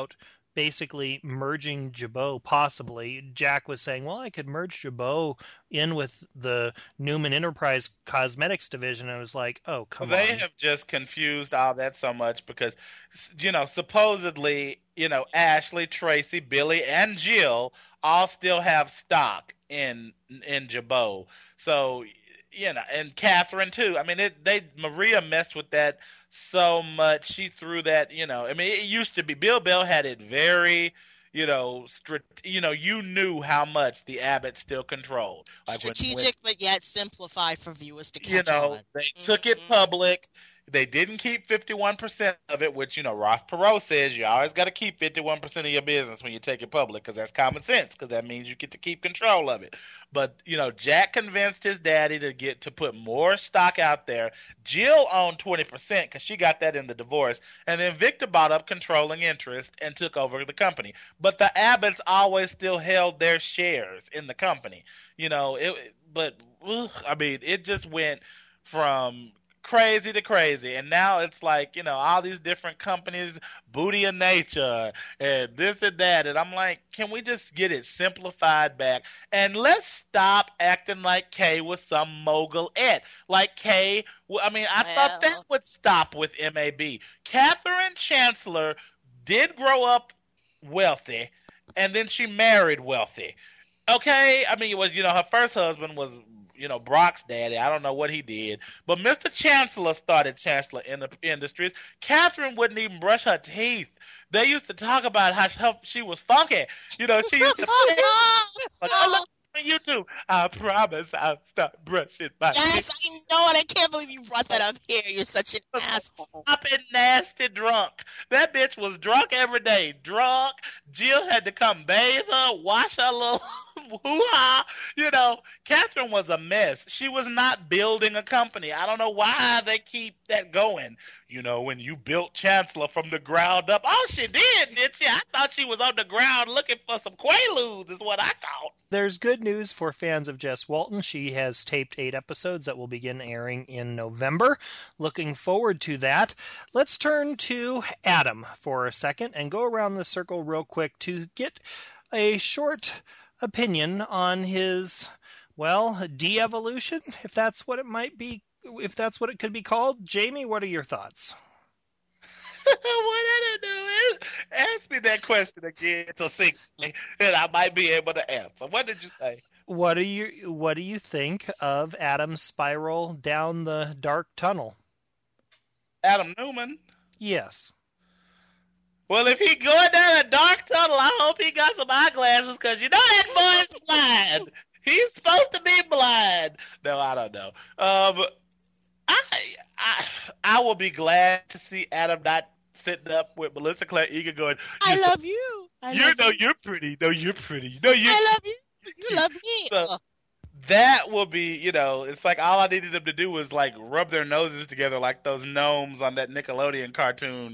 basically merging Jabot, possibly. Jack was saying, well, I could merge Jabot in with the Newman Enterprise Cosmetics division. I was like, oh, come they on. They have just confused all that so much because, you know, supposedly, you know, Ashley, Tracy, Billy, and Jill all still have stock in in Jabot. So, you know, and Catherine too. I mean, it, they Maria messed with that so much. She threw that, you know. I mean, it used to be Bill Bell had it very, you know, stri- you know, you knew how much the Abbott still controlled. Like strategic, when, when, but yet simplified for viewers to catch you know, on. They mm-hmm. took it public. They didn't keep fifty-one percent of it, which, you know, Ross Perot says you always got to keep fifty-one percent of your business when you take it public because that's common sense because that means you get to keep control of it. But, you know, Jack convinced his daddy to get to put more stock out there. Jill owned twenty percent because she got that in the divorce. And then Victor bought up controlling interest and took over the company. But the Abbotts always still held their shares in the company. You know, it. but, ugh, I mean, it just went from crazy to crazy, and now it's like, you know, all these different companies, Booty of Nature and this and that, and I'm like, can we just get it simplified back and let's stop acting like Kay was some mogul-ette. Like Kay, I mean, I well. thought that would stop with M A B. Catherine Chancellor did grow up wealthy, and then she married wealthy. Okay, I mean, it was, you know, her first husband was, you know, Brock's daddy. I don't know what he did. But Mister Chancellor started Chancellor in the Industries. Catherine wouldn't even brush her teeth. They used to talk about how she was funky. You know, she used to play. Like, I look on YouTube. I promise I'll start brushing my teeth. Yes, I know it. I can't believe you brought that up here. You're such an asshole. Stopping nasty drunk. That bitch was drunk every day. Drunk. Jill had to come bathe her, wash her little hoo-ha. You know, Catherine was a mess. She was not building a company. I don't know why they keep that going. You know, when you built Chancellor from the ground up. Oh, she did, did she? I thought she was on the ground looking for some Quaaludes is what I thought. There's good news for fans of Jess Walton. She has taped eight episodes that will begin airing in November. Looking forward to that. Let's turn to Adam for a second and go around the circle real quick to get a short opinion on his, well, de-evolution, if that's what it might be, if that's what it could be called. Jamie, what are your thoughts? What I don't know is ask me that question again succinctly, and I might be able to answer. What did you say? What do you What do you think of Adam's spiral down the dark tunnel? Adam Newman? Yes. Well, if he going down a dark tunnel, I hope he got some eyeglasses, because you know that boy's blind. He's supposed to be blind. No, I don't know. Um, I, I I will be glad to see Adam not sitting up with Melissa Claire Egan going, I love you. I you love know you. you're pretty. No, you're pretty. No, you. I love you. You love me. So, that will be, you know, it's like all I needed them to do was like rub their noses together like those gnomes on that Nickelodeon cartoon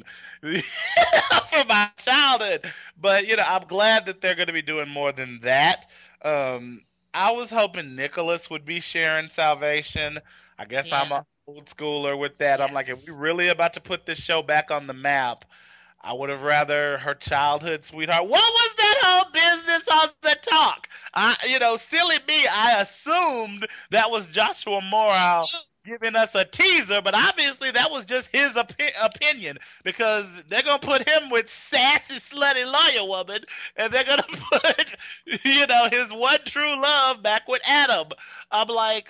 from my childhood. But, you know, I'm glad that they're going to be doing more than that. Um, I was hoping Nicholas would be sharing Salvation. I guess yeah. I'm an old schooler with that. Yes. I'm like, if we really about to put this show back on the map, I would have rather her childhood sweetheart. What was that whole business on the talk? I, you know, silly me, I assumed that was Joshua Morrow giving us a teaser, but obviously that was just his opi- opinion, because they're going to put him with sassy, slutty lawyer woman, and they're going to put, you know, his one true love back with Adam. I'm like,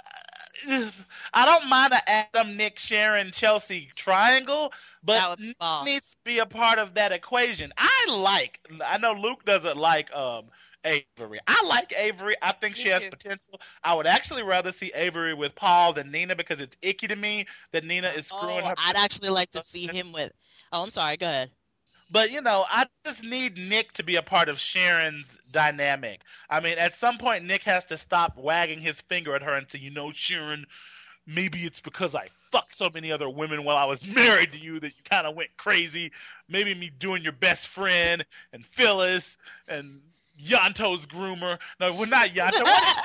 I don't mind an Adam, Nick, Sharon, Chelsea triangle, but Nick needs to be a part of that equation. I like, I know Luke doesn't like um, Avery. I like Avery. I think me she has too. potential. I would actually rather see Avery with Paul than Nina, because it's icky to me that Nina is screwing oh, her. I'd actually like to see him with, oh, I'm sorry, go ahead. But, you know, I just need Nick to be a part of Sharon's dynamic. I mean, at some point, Nick has to stop wagging his finger at her and say, you know, Sharon, maybe it's because I fucked so many other women while I was married to you that you kind of went crazy. Maybe me doing your best friend and Phyllis and Yanto's groomer. No, we're not Yanto.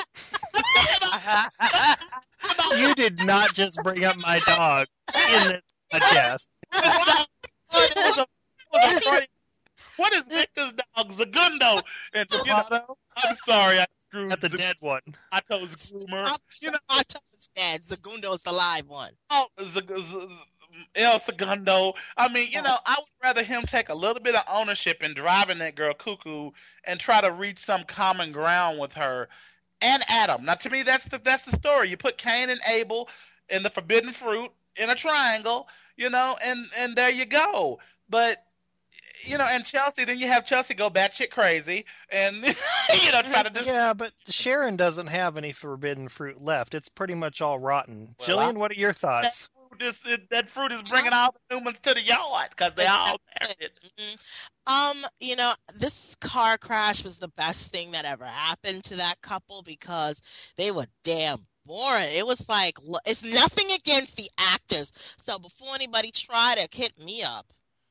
You did not just bring up my dog in this podcast. What What is Victor's dog? Zagundo. And you know, Zagundo? I'm sorry, I screwed. Not the Zag- dead one. I told Groomer. You know, I told his dad, Zagundo's the live one. Oh, Zag- Zag- El Segundo. I mean, you know, I would rather him take a little bit of ownership in driving that girl cuckoo and try to reach some common ground with her and Adam. Now, to me, that's the that's the story. You put Cain and Abel in the forbidden fruit in a triangle, you know, and and there you go. But you know, and Chelsea, then you have Chelsea go batshit crazy and you know try to just Yeah, but Sharon doesn't have any forbidden fruit left. It's pretty much all rotten. Well, Jillian, I- what are your thoughts? This, that fruit is bringing all the humans to the yard because they all married. Mhm. Um, you know, this car crash was the best thing that ever happened to that couple because they were damn boring. It was like, lo- it's nothing against the actors. So before anybody try to hit me up,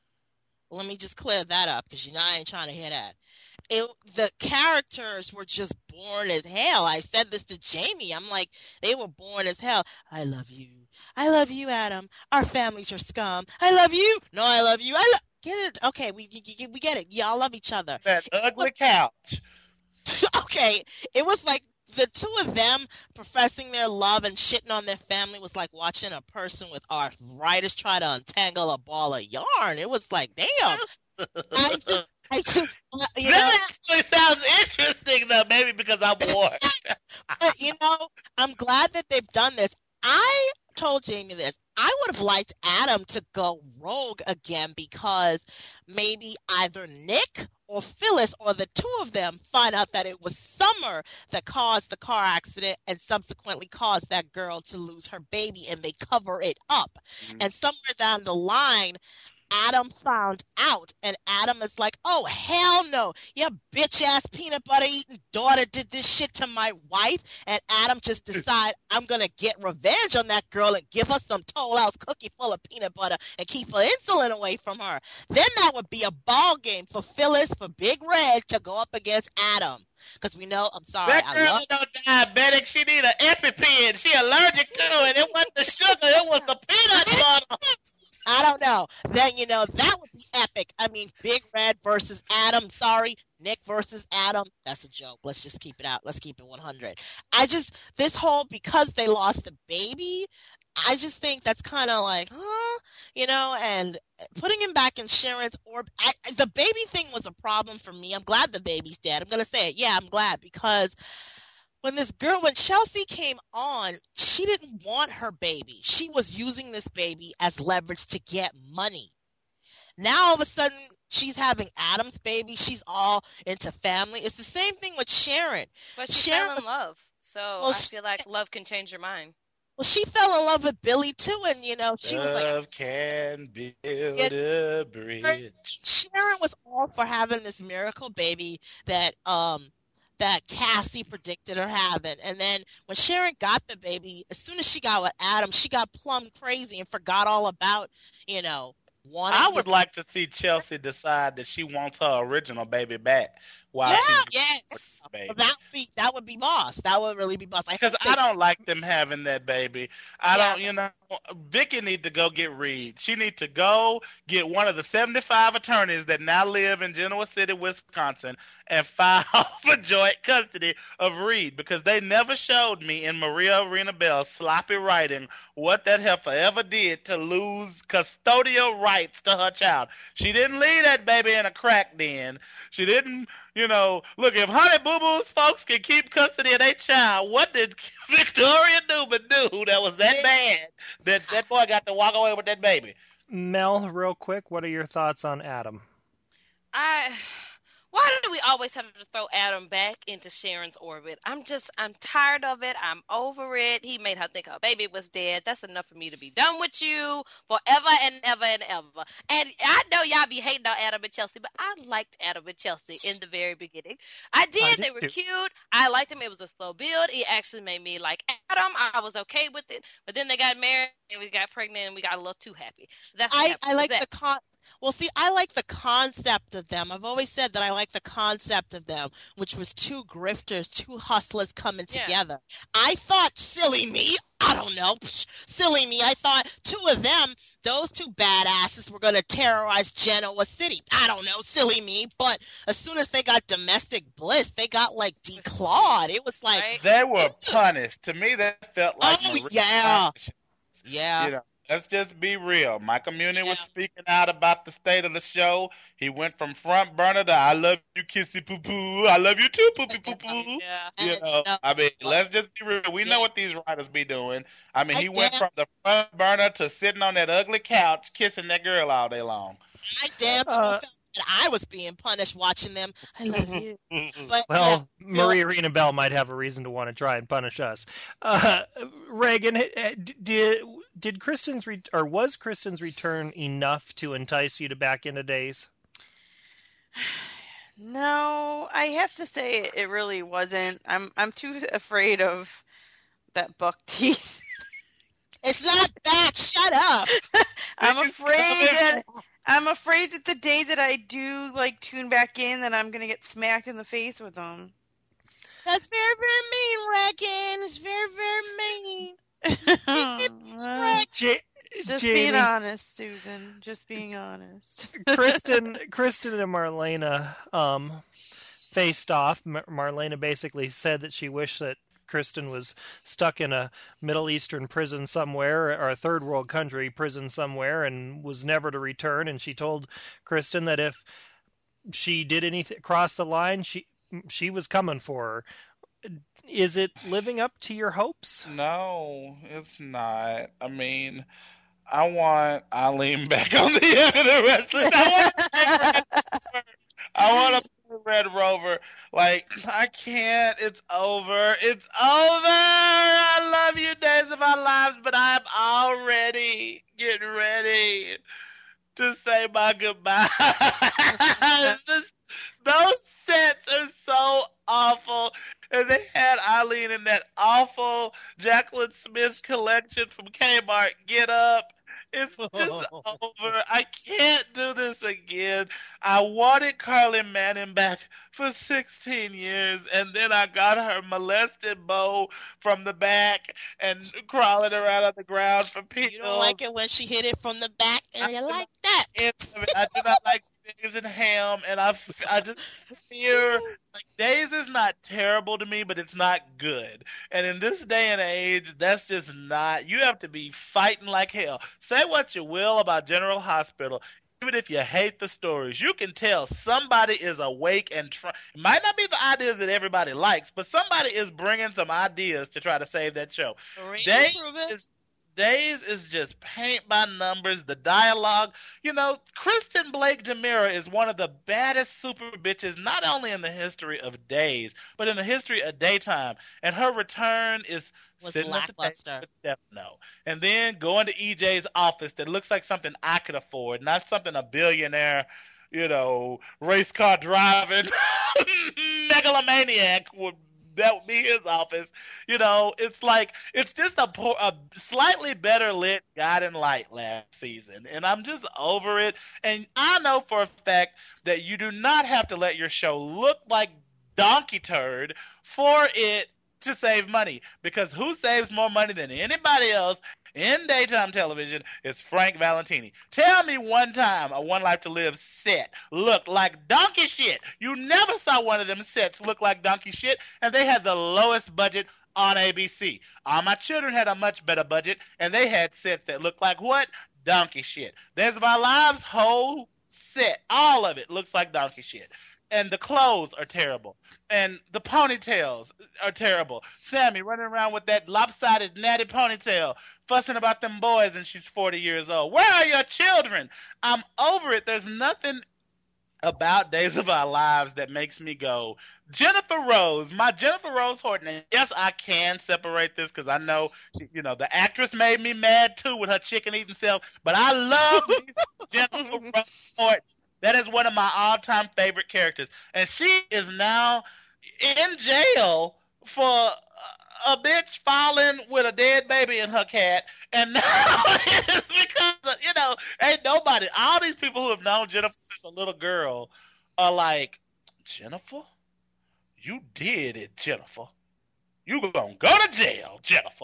let me just clear that up because you know I ain't trying to hear that. It, the characters were just boring as hell. I said this to Jamie. I'm like, they were boring as hell. I love you. I love you, Adam. Our families are scum. I love you. No, I love you. I love. Get it? Okay, we we get it. Y'all love each other. That ugly couch. Okay, it was like the two of them professing their love and shitting on their family was like watching a person with arthritis try to untangle a ball of yarn. It was like, damn. I just, I just, uh, you know, That actually sounds interesting, though. Maybe because I'm bored. but, you know, I'm glad that they've done this. I told Jamie this. I would have liked Adam to go rogue again because maybe either Nick or Phyllis or the two of them find out that it was Summer that caused the car accident and subsequently caused that girl to lose her baby, and they cover it up. Mhm. And somewhere down the line, Adam found out, and Adam is like, oh, hell no. Your bitch-ass peanut butter eating daughter did this shit to my wife, and Adam just decide I'm going to get revenge on that girl and give her some Toll House cookie full of peanut butter and keep her insulin away from her. Then that would be a ball game for Phyllis, for Big Red to go up against Adam. Because we know, I'm sorry, That I girl love is no diabetic. She need an EpiPen. She allergic to it. It wasn't the sugar. It was the peanut butter. I don't know. Then, you know, that would be epic. I mean, Big Red versus Adam. Sorry, Nick versus Adam. That's a joke. Let's just keep it out. Let's keep it one hundred. I just, this whole, because they lost the baby, I just think that's kind of like, huh? You know, and putting him back in Sharon's orb. I, the baby thing was a problem for me. I'm glad the baby's dead. I'm going to say it. Yeah, I'm glad because when this girl, when Chelsea came on, she didn't want her baby. She was using this baby as leverage to get money. Now all of a sudden, she's having Adam's baby. She's all into family. It's the same thing with Sharon. But she Sharon, fell in love. So Well, I she- feel like love can change your mind. well, she fell in love with Billy too, and you know, she was like, Love can build It- a bridge. Sharon was all for having this miracle baby that um that Cassie predicted her having. And then when Sharon got the baby, as soon as she got with Adam, she got plumb crazy and forgot all about, you know, wanting I would this- like to see Chelsea decide that she wants her original baby back while Yeah, she's Yes. baby. that would be that would be boss. That would really be boss. I Because hope I they- don't like them having that baby. I Yeah. don't, you know, Vicky need to go get Reed. She need to go get one of the seventy-five attorneys that now live in Genoa City, Wisconsin, and file for joint custody of Reed because they never showed me in Maria Arena Bell's sloppy writing what that heifer ever did to lose custodial rights to her child. She didn't leave that baby in a crack den. She didn't, you know, look, if Honey Boo Boo's folks can keep custody of their child, what did Victoria Newman do that was that bad that that boy got to walk away with that baby? Mel, real quick, what are your thoughts on Adam? I. Why do we always have to throw Adam back into Sharon's orbit? I'm just, I'm tired of it. I'm over it. He made her think her baby was dead. That's enough for me to be done with you forever and ever and ever. And I know y'all be hating on Adam and Chelsea, but I liked Adam and Chelsea in the very beginning. I did. I they did were too. cute. I liked them. It was a slow build. It actually made me like Adam. I was okay with it. But then they got married and we got pregnant and we got a little too happy. That's what I, happened I with like that. the con. Well, see, I like the concept of them. I've always said that I like the concept of them, which was two grifters, two hustlers coming Yeah. together. I thought, silly me, I don't know, psh, silly me, I thought two of them, those two badasses were going to terrorize Genoa City. I don't know, silly me. But as soon as they got domestic bliss, they got, like, declawed. It was like, Right? They were punished. To me, that felt like Oh, Maria yeah. punishment. yeah. You know, let's just be real. Michael Muni was Yeah. speaking out about the state of the show. He went from front burner to "I love you, kissy poo poo. I love you too, poopy poo poo." Yeah. You And, know, uh, I mean, let's just be real. We know Yeah. what these writers be doing. I mean, I he went damn- from the front burner to sitting on that ugly couch kissing that girl all day long. I damn sure Uh, felt that I was being punished watching them. I love you. But, Well, yeah, Maria Rena Bell might have a reason to want to try and punish us. Uh, Reagan, eh, did did Kristen's re- or was Kristen's return enough to entice you to back into Days? No, I have to say it, it really wasn't. I'm I'm too afraid of that buck teeth. it's not back. Shut up. I'm Did you afraid tell that I'm afraid that the day that I do like tune back in, that I'm gonna get smacked in the face with them. That's very, very mean, Reagan. It's very, very mean. Well, Ja- just Jamie, being honest, Susan. Just being honest. Kristen, Kristen and Marlena um, faced off. Mar- Marlena basically said that she wished that Kristen was stuck in a Middle Eastern prison somewhere, or a third world country prison somewhere, and was never to return. And she told Kristen that if she did anything cross the line, she she was coming for her. Is it living up to your hopes? No, it's not. I mean, I want Eileen back on the end of the wrestling. I want to play Red Rover. I want to play Red Rover. Like, I can't. It's over. It's over. I love you, Days of Our Lives, but I'm already getting ready to say my goodbyes. This- those sets are so awful. And they had Eileen in that awful Jacqueline Smith collection from Kmart. Get up. It's just over. I can't do this again. I wanted Carly Manning back for sixteen years, and then I got her molested Bo from the back and crawling around on the ground for pills. You don't like it when she hit it from the back, and I you do like that. I do not like Days and Ham, and I, I just fear like Days is not terrible to me, but it's not good. And in this day and age, that's just not. You have to be fighting like hell. Say what you will about General Hospital. Even if you hate the stories, you can tell somebody is awake and try. It might not be the ideas that everybody likes, but somebody is bringing some ideas to try to save that show. Marie, Days prove it. is, Days is just paint by numbers. The dialogue, you know, Kristen Blake Jamira is one of the baddest super bitches, not only in the history of Days, but in the history of daytime. And her return is Was sitting at the table lackluster. with Steph No. And then going to E J's office that looks like something I could afford, not something a billionaire, you know, race car driving megalomaniac would. That would be his office. You know, it's like, it's just a, poor, a slightly better lit Guiding Light last season. And I'm just over it. And I know for a fact that you do not have to let your show look like Donkey Turd for it to save money. Because who saves more money than anybody else in daytime television is Frank Valentini. Tell me one time a One Life to Live set looked like donkey shit. You never saw one of them sets look like donkey shit, and they had the lowest budget on A B C. All My Children had a much better budget, and they had sets that looked like what? Donkey shit. Days of Our Lives whole set, all of it looks like donkey shit. And the clothes are terrible. And the ponytails are terrible. Sammy running around with that lopsided, natty ponytail, fussing about them boys, and she's forty years old. Where are your children? I'm over it. There's nothing about Days of Our Lives that makes me go, Jennifer Rose, my Jennifer Rose Horton. And yes, I can separate this because I know, you know, the actress made me mad too with her chicken eating self. But I love me some Jennifer Rose Horton. That is one of my all-time favorite characters. And she is now in jail for a bitch falling with a dead baby and her cat, and now it's because of, you know, ain't nobody. All these people who have known Jennifer since a little girl are like, Jennifer, you did it, Jennifer. You gonna go to jail, Jennifer.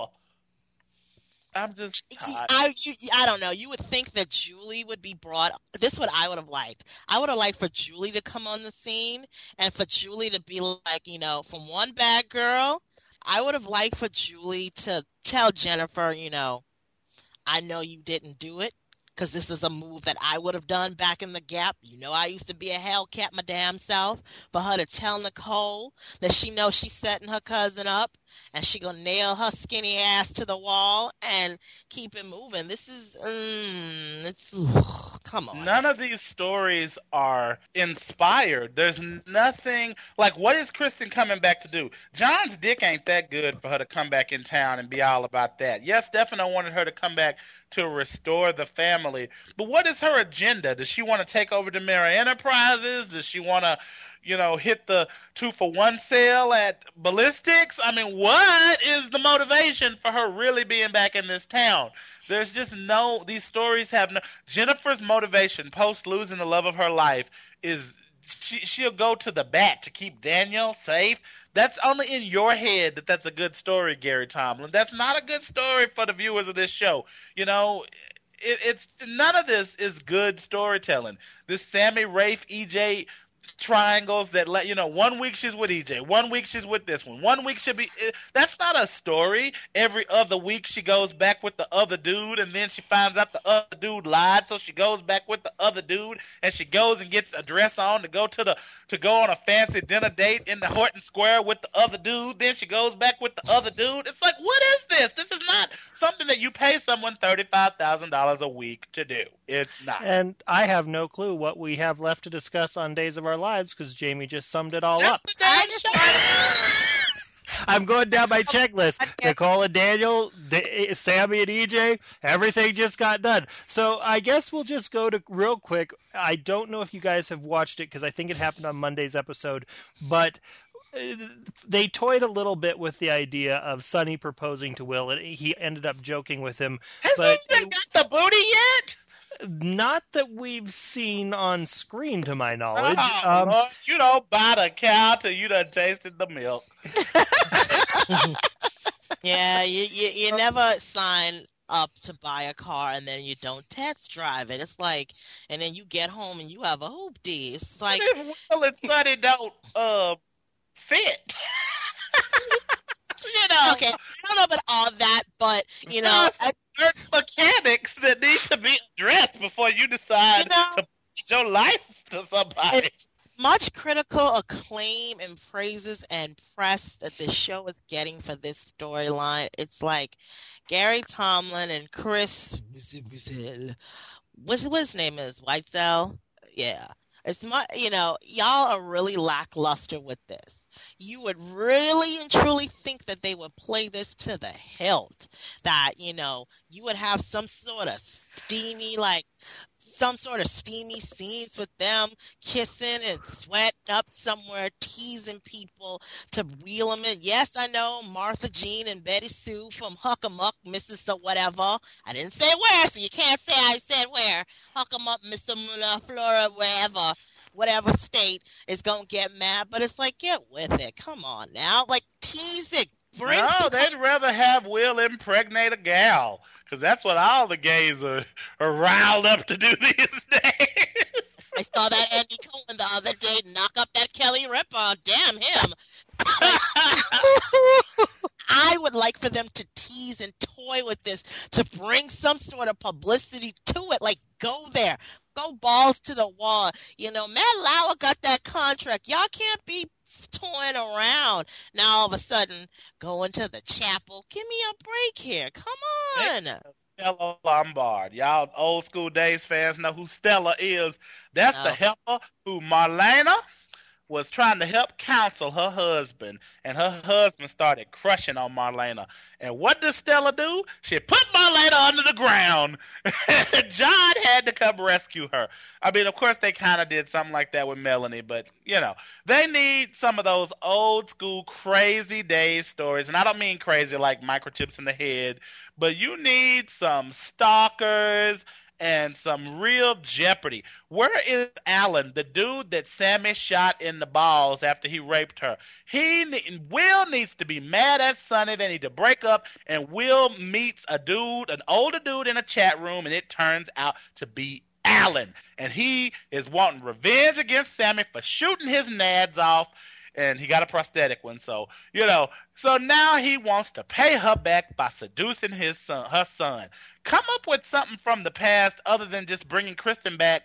I'm just tired. I, you, I don't know. You would think that Julie would be brought. This is what I would have liked. I would have liked for Julie to come on the scene and for Julie to be like, you know, from one bad girl. I would have liked for Julie to tell Jennifer, you know, I know you didn't do it because this is a move that I would have done back in the Gap. You know, I used to be a Hellcat my damn self. For her to tell Nicole that she knows she's setting her cousin up and she gonna nail her skinny ass to the wall and keep it moving. This is, mm, it's, ugh, come on. None of these stories are inspired. There's nothing, like, what is Kristen coming back to do? John's dick ain't that good for her to come back in town and be all about that. Yes, Stefano wanted her to come back to restore the family, but what is her agenda? Does she want to take over Demira Enterprises? Does she want to, you know, hit the two for one sale at Ballistics? I mean, what is the motivation for her really being back in this town? There's just no, these stories have no, Jennifer's motivation post losing the love of her life is she, she'll go to the bat to keep Daniel safe. That's only in your head that that's a good story, Gary Tomlin. That's not a good story for the viewers of this show. You know, it, it's none of this is good storytelling. This Sammy, Rafe, E J triangles that let you know one week she's with E J, one week she's with this one, one week she'll be, that's not a story. Every other week she goes back with the other dude and then she finds out the other dude lied, so she goes back with the other dude and she goes and gets a dress on to go to the to go on a fancy dinner date in the Horton Square with the other dude, then she goes back with the other dude. It's like, what is this? This is not something that you pay someone thirty-five thousand dollars a week to do. It's not. And I have no clue what we have left to discuss on Days of Our Lives because Jamie just summed it all That's up. the damn show. I'm going down my checklist. Nicole and Daniel, D- Sammy and E J, everything just got done. So I guess we'll just go to real quick. I don't know if you guys have watched it because I think it happened on Monday's episode, but they toyed a little bit with the idea of Sonny proposing to Will, and he ended up joking with him. Has but he even got the booty yet? Not that we've seen on screen, to my knowledge. Oh, um, Lord, you don't buy the cow till you done tasted the milk. Yeah, you, you you never sign up to buy a car and then you don't test drive it. It's like, and then you get home and you have a hoopty. It's like, If Will and Sonny don't uh, fit. You know, okay, I don't know about all that, but you know, I, certain mechanics that need to be addressed before you decide You know, to put your life to somebody. it's much critical acclaim and praises and press that the show is getting for this storyline. It's like Gary Tomlin and Chris, what's what his name is, Whitesell? Yeah. It's my, you know, y'all are really lackluster with this. You would really and truly think that they would play this to the hilt. That, you know, you would have some sort of steamy, like, some sort of steamy scenes with them kissing and sweating up somewhere, teasing people to reel them in. Yes, I know Martha Jean and Betty Sue from Huck 'em Up, Missus So whatever. I didn't say where, so you can't say I said where. Huck 'em Up, Mister Mula, Florida, wherever. Whatever state is going to get mad. But it's like, get with it. Come on now. Like, tease it. Bring No, some they'd rather have Will impregnate a gal, because that's what all the gays are, are riled up to do these days. I saw that Andy Cohen the other day knock up that Kelly Ripa. Damn him. I would like for them to tease and toy with this to bring some sort of publicity to it. Like, go there. Go balls to the wall. You know, Matt Lauer got that contract. Y'all can't be toying around. Now, all of a sudden, going to the chapel. Give me a break here. Come on. Stella Lombard. Y'all old school Days fans know who Stella is. That's No. the helper who Marlena was trying to help counsel her husband, and her husband started crushing on Marlena. And what does Stella do? She put Marlena under the ground. John had to come rescue her. I mean, of course, they kind of did something like that with Melanie, but, you know, they need some of those old school crazy days stories. And I don't mean crazy like microchips in the head, but you need some stalkers and some real jeopardy. Where is Alan, the dude that Sammy shot in the balls after he raped her? He Will needs to be mad at Sonny. They need to break up, and Will meets a dude, an older dude in a chat room, and it turns out to be Alan. And he is wanting revenge against Sammy for shooting his nads off, and he got a prosthetic one. So, you know, so now he wants to pay her back by seducing his son, her son. Come up with something from the past other than just bringing Kristen back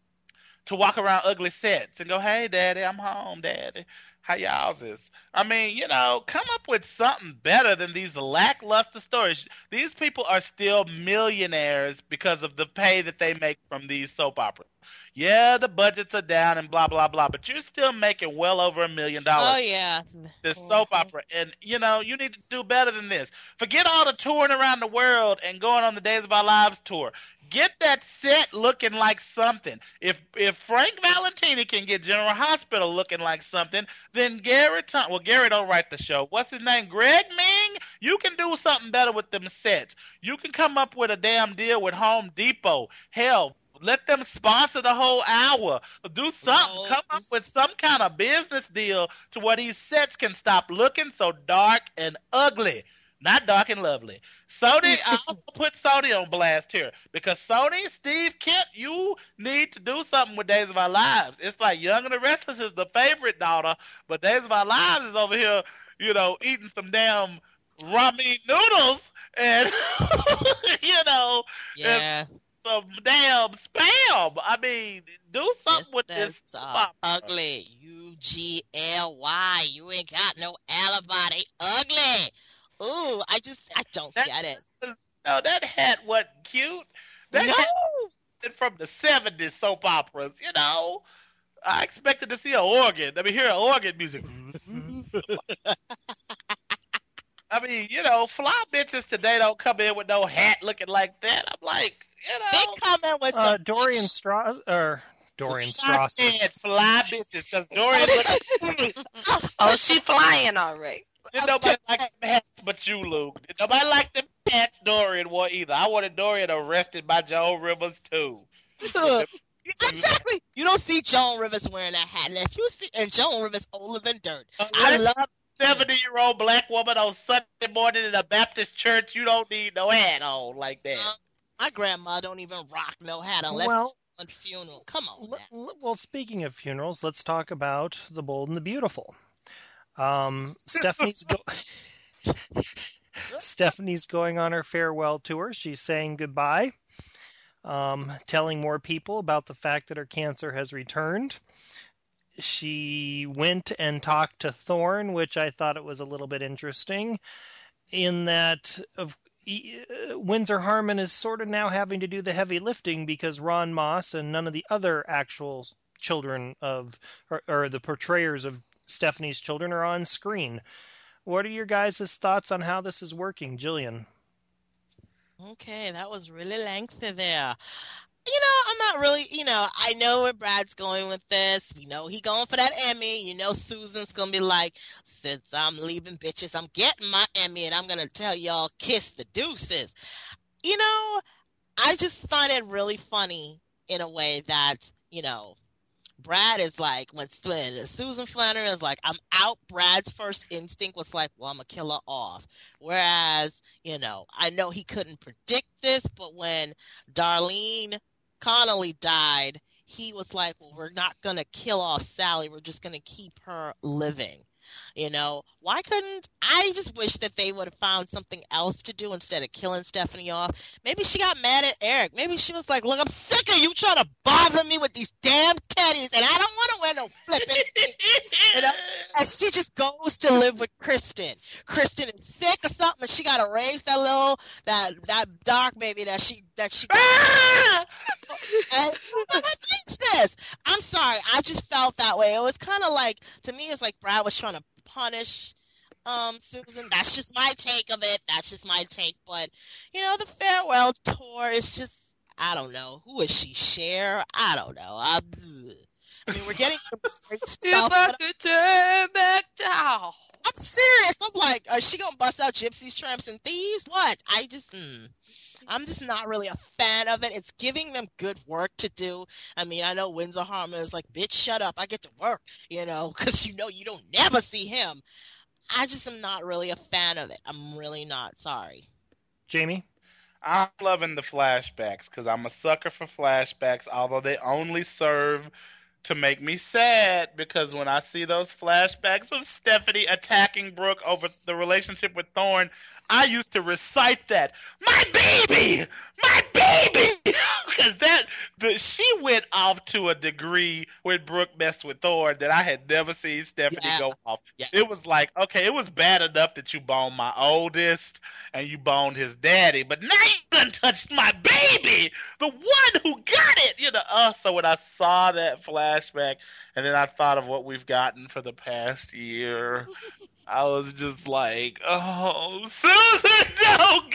to walk around ugly sets and go, hey, Daddy, I'm home, Daddy. How y'all's is? I mean, you know, come up with something better than these lackluster stories. These people are still millionaires because of the pay that they make from these soap operas. Yeah, the budgets are down and blah, blah, blah, but you're still making well over a million dollars. Oh, yeah. This soap opera. And, you know, you need to do better than this. Forget all the touring around the world and going on the Days of Our Lives tour. Get that set looking like something. If if Frank Valentini can get General Hospital looking like something, then Gary Tom- well, Gary don't write the show. What's his name? Greg Ming? You can do something better with them sets. You can come up with a damn deal with Home Depot. Hell, let them sponsor the whole hour. Do something. No. Come up with some kind of business deal to where these sets can stop looking so dark and ugly. Not dark and lovely. Sony, I also put Sony on blast here because Sony, Steve Kent, you need to do something with Days of Our Lives. It's like Young and the Restless is the favorite daughter, but Days of Our Lives is over here, you know, eating some damn ramen noodles and, you know, Yeah. and some damn spam. I mean, do something This with is this. uh, ugly. U G L Y. You ain't got no alibi. They ugly. Ooh, I just, I don't That's, get it. No, that hat wasn't cute. That No. hat from the seventies soap operas, you know. I expected to see an organ. I mean, hear an organ music. I mean, you know, fly bitches today don't come in with no hat looking like that. I'm like, you know. They come in with Uh, some Dorian Strauss, or Dorian I Strauss. said fly bitches because Dorian look. Oh, she flying all right. Did nobody like them hats but you, Luke? Did nobody like them hats Dorian wore either? I wanted Dorian arrested by Joan Rivers too. Exactly. You don't see Joan Rivers wearing a hat. And if you see, and Joan Rivers older than dirt. I Unless love seventy-year-old black woman on Sunday morning in a Baptist church, you don't need no hat on like that. Uh, my grandma don't even rock no hat unless Well, it's a funeral. Come on. L- now. l- well, speaking of funerals, let's talk about The Bold and the Beautiful. Um, Stephanie's go- Stephanie's going on her farewell tour. She's saying goodbye, um, telling more people about the fact that her cancer has returned. She went and talked to Thorne, which I thought it was a little bit interesting, in that of uh, Windsor Harmon is sort of now having to do the heavy lifting because Ron Moss and none of the other actual children of, or, or the portrayers of Stephanie's children are on screen. What are your guys' thoughts on how this is working, Jillian? Okay, that was really lengthy there. You know, I'm not really, you know, I know where Brad's going with this. We know he going for that Emmy. You know Susan's going to be like, since I'm leaving, bitches, I'm getting my Emmy, and I'm going to tell y'all, kiss the deuces. You know, I just find it really funny in a way that, you know, Brad is like, when, when Susan Flannery is like, I'm out, Brad's first instinct was like, well, I'm going to kill her off. Whereas, you know, I know he couldn't predict this, but when Darlene Connolly died, he was like, well, we're not going to kill off Sally. We're just going to keep her living. You know, why couldn't, I just wish that they would have found something else to do instead of killing Stephanie off. Maybe she got mad at Eric. Maybe she was like, look, I'm sick of you trying to bother me with these damn teddies, and I don't want to wear no flipping. You know? And she just goes to live with Kristen. Kristen is sick or something, and she got to raise that little, that that dark baby that she that she. Got. And whoever thinks this? I'm sorry, I just felt that way. It was kind of like, to me, it's like Brad was trying to punish um Susan. That's just my take of it. That's just my take. But you know, the farewell tour is just, I don't know. Who is she? Cher? I don't know. I, I mean, we're getting some great stuff. If I could turn back down. I'm serious. I'm like, is she gonna bust out Gypsies, Tramps, and Thieves? What? I just, mm, I'm just not really a fan of it. It's giving them good work to do. I mean, I know Windsor Harmon is like, bitch, shut up. I get to work, you know, because you know you don't never see him. I just am not really a fan of it. I'm really not. Sorry. Jamie? I'm loving the flashbacks because I'm a sucker for flashbacks, although they only serve to make me sad, because when I see those flashbacks of Stephanie attacking Brooke over the relationship with Thorne, I used to recite that, my baby, my baby, because that the she went off to a degree when Brooke messed with Thorne that I had never seen Stephanie Yeah. go off. Yeah. It was like, okay, it was bad enough that you boned my oldest and you boned his daddy, but now you done touched my baby, the one who got it, you know. Uh, so when I saw that flashback, and then I thought of what we've gotten for the past year, I was just like, oh, Susan, don't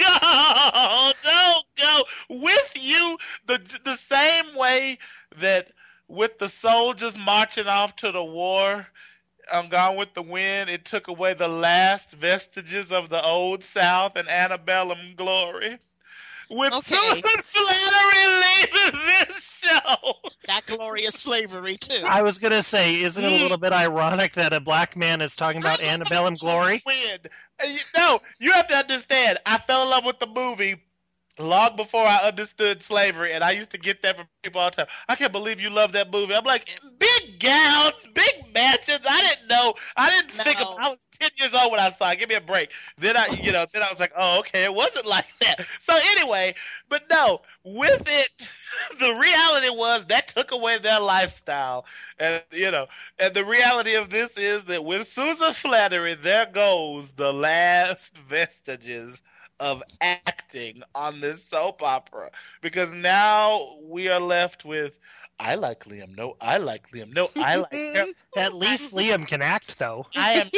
go, don't go. With you, the the same way that with the soldiers marching off to the war, I'm Gone with the Wind, it took away the last vestiges of the Old South and antebellum glory. With Okay. Susan Flannery leaving this show. That glorious slavery, too. I was going to say, isn't it a little bit ironic that a black man is talking about antebellum glory? Wind. And you- No, you have to understand, I fell in love with the movie long before I understood slavery, and I used to get that from people all the time. I can't believe you love that movie. I'm like, big gowns, big mansions. I didn't know. I didn't No. think of, I was ten years old when I saw it. Give me a break. Then I, you know, then I was like, oh, okay, it wasn't like that. So anyway, but no, with it, the reality was that took away their lifestyle. And, you know, and the reality of this is that with Susan Flannery, there goes the last vestiges of acting on this soap opera, because now we are left with, I like Liam, no, I like Liam, no, I like him. At least Liam can act, though. I am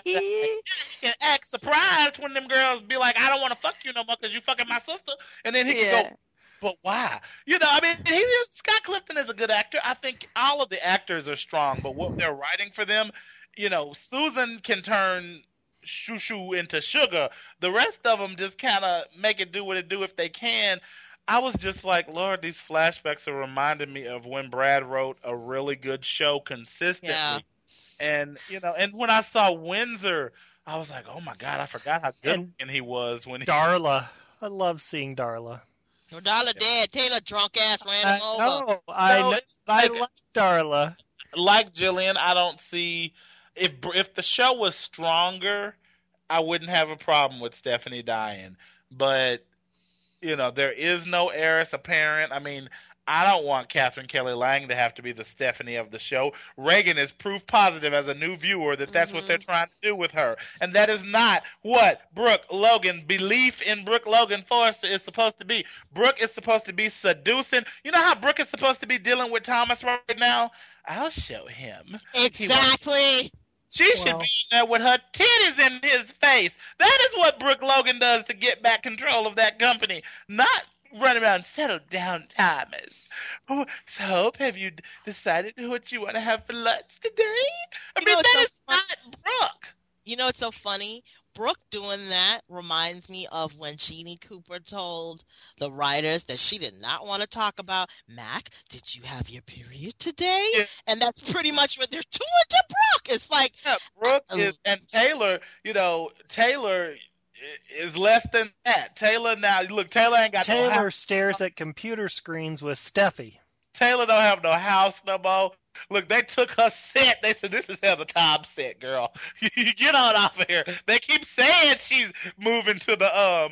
I can act surprised when them girls be like, I don't want to fuck you no more because you fucking my sister, and then he Yeah. can go, but why? You know, I mean, he, Scott Clifton is a good actor. I think all of the actors are strong, but what they're writing for them, you know, Susan can turn shoo shoo into sugar. The rest of them just kind of make it do what it do if they can. I was just like, Lord, these flashbacks are reminding me of when Brad wrote a really good show consistently. Yeah. And, you know, and when I saw Windsor, I was like, oh my God, I forgot how good And looking he was when he. Darla. I love seeing Darla. No, Dollar dead. Taylor drunk ass ran I him over. know. I, No, know, it's I like- like Darla. Like Jillian, I don't see if if the show was stronger, I wouldn't have a problem with Stephanie dying. But you know, there is no heiress apparent. I mean, I don't want Catherine Kelly Lang to have to be the Stephanie of the show. Reagan is proof positive as a new viewer that that's Mhm. what they're trying to do with her. And that is not what Brooke Logan, belief in Brooke Logan Forrester is supposed to be. Brooke is supposed to be seducing. You know how Brooke is supposed to be dealing with Thomas right now? I'll show him. Exactly. She should Well- be in there with her titties in his face. That is what Brooke Logan does to get back control of that company. Not run around, settle down, Thomas. Oh, so, Hope, have you d- decided what you want to have for lunch today? I You mean, know, it's that so is fun- not Brooke. You know, it's so funny. Brooke doing that reminds me of when Jeannie Cooper told the writers that she did not want to talk about, Mac, did you have your period today? Yeah. And that's pretty much what they're doing to Brooke. It's like, Yeah, Brooke Um, is, and Taylor, you know, Taylor i- is less than that. Taylor now, look, Taylor ain't got no Taylor house. stares at computer screens with Steffi. Taylor don't have no house no more. Look, they took her set. They said, this is Heather Tom set, girl. You get on off of here. They keep saying she's moving to the um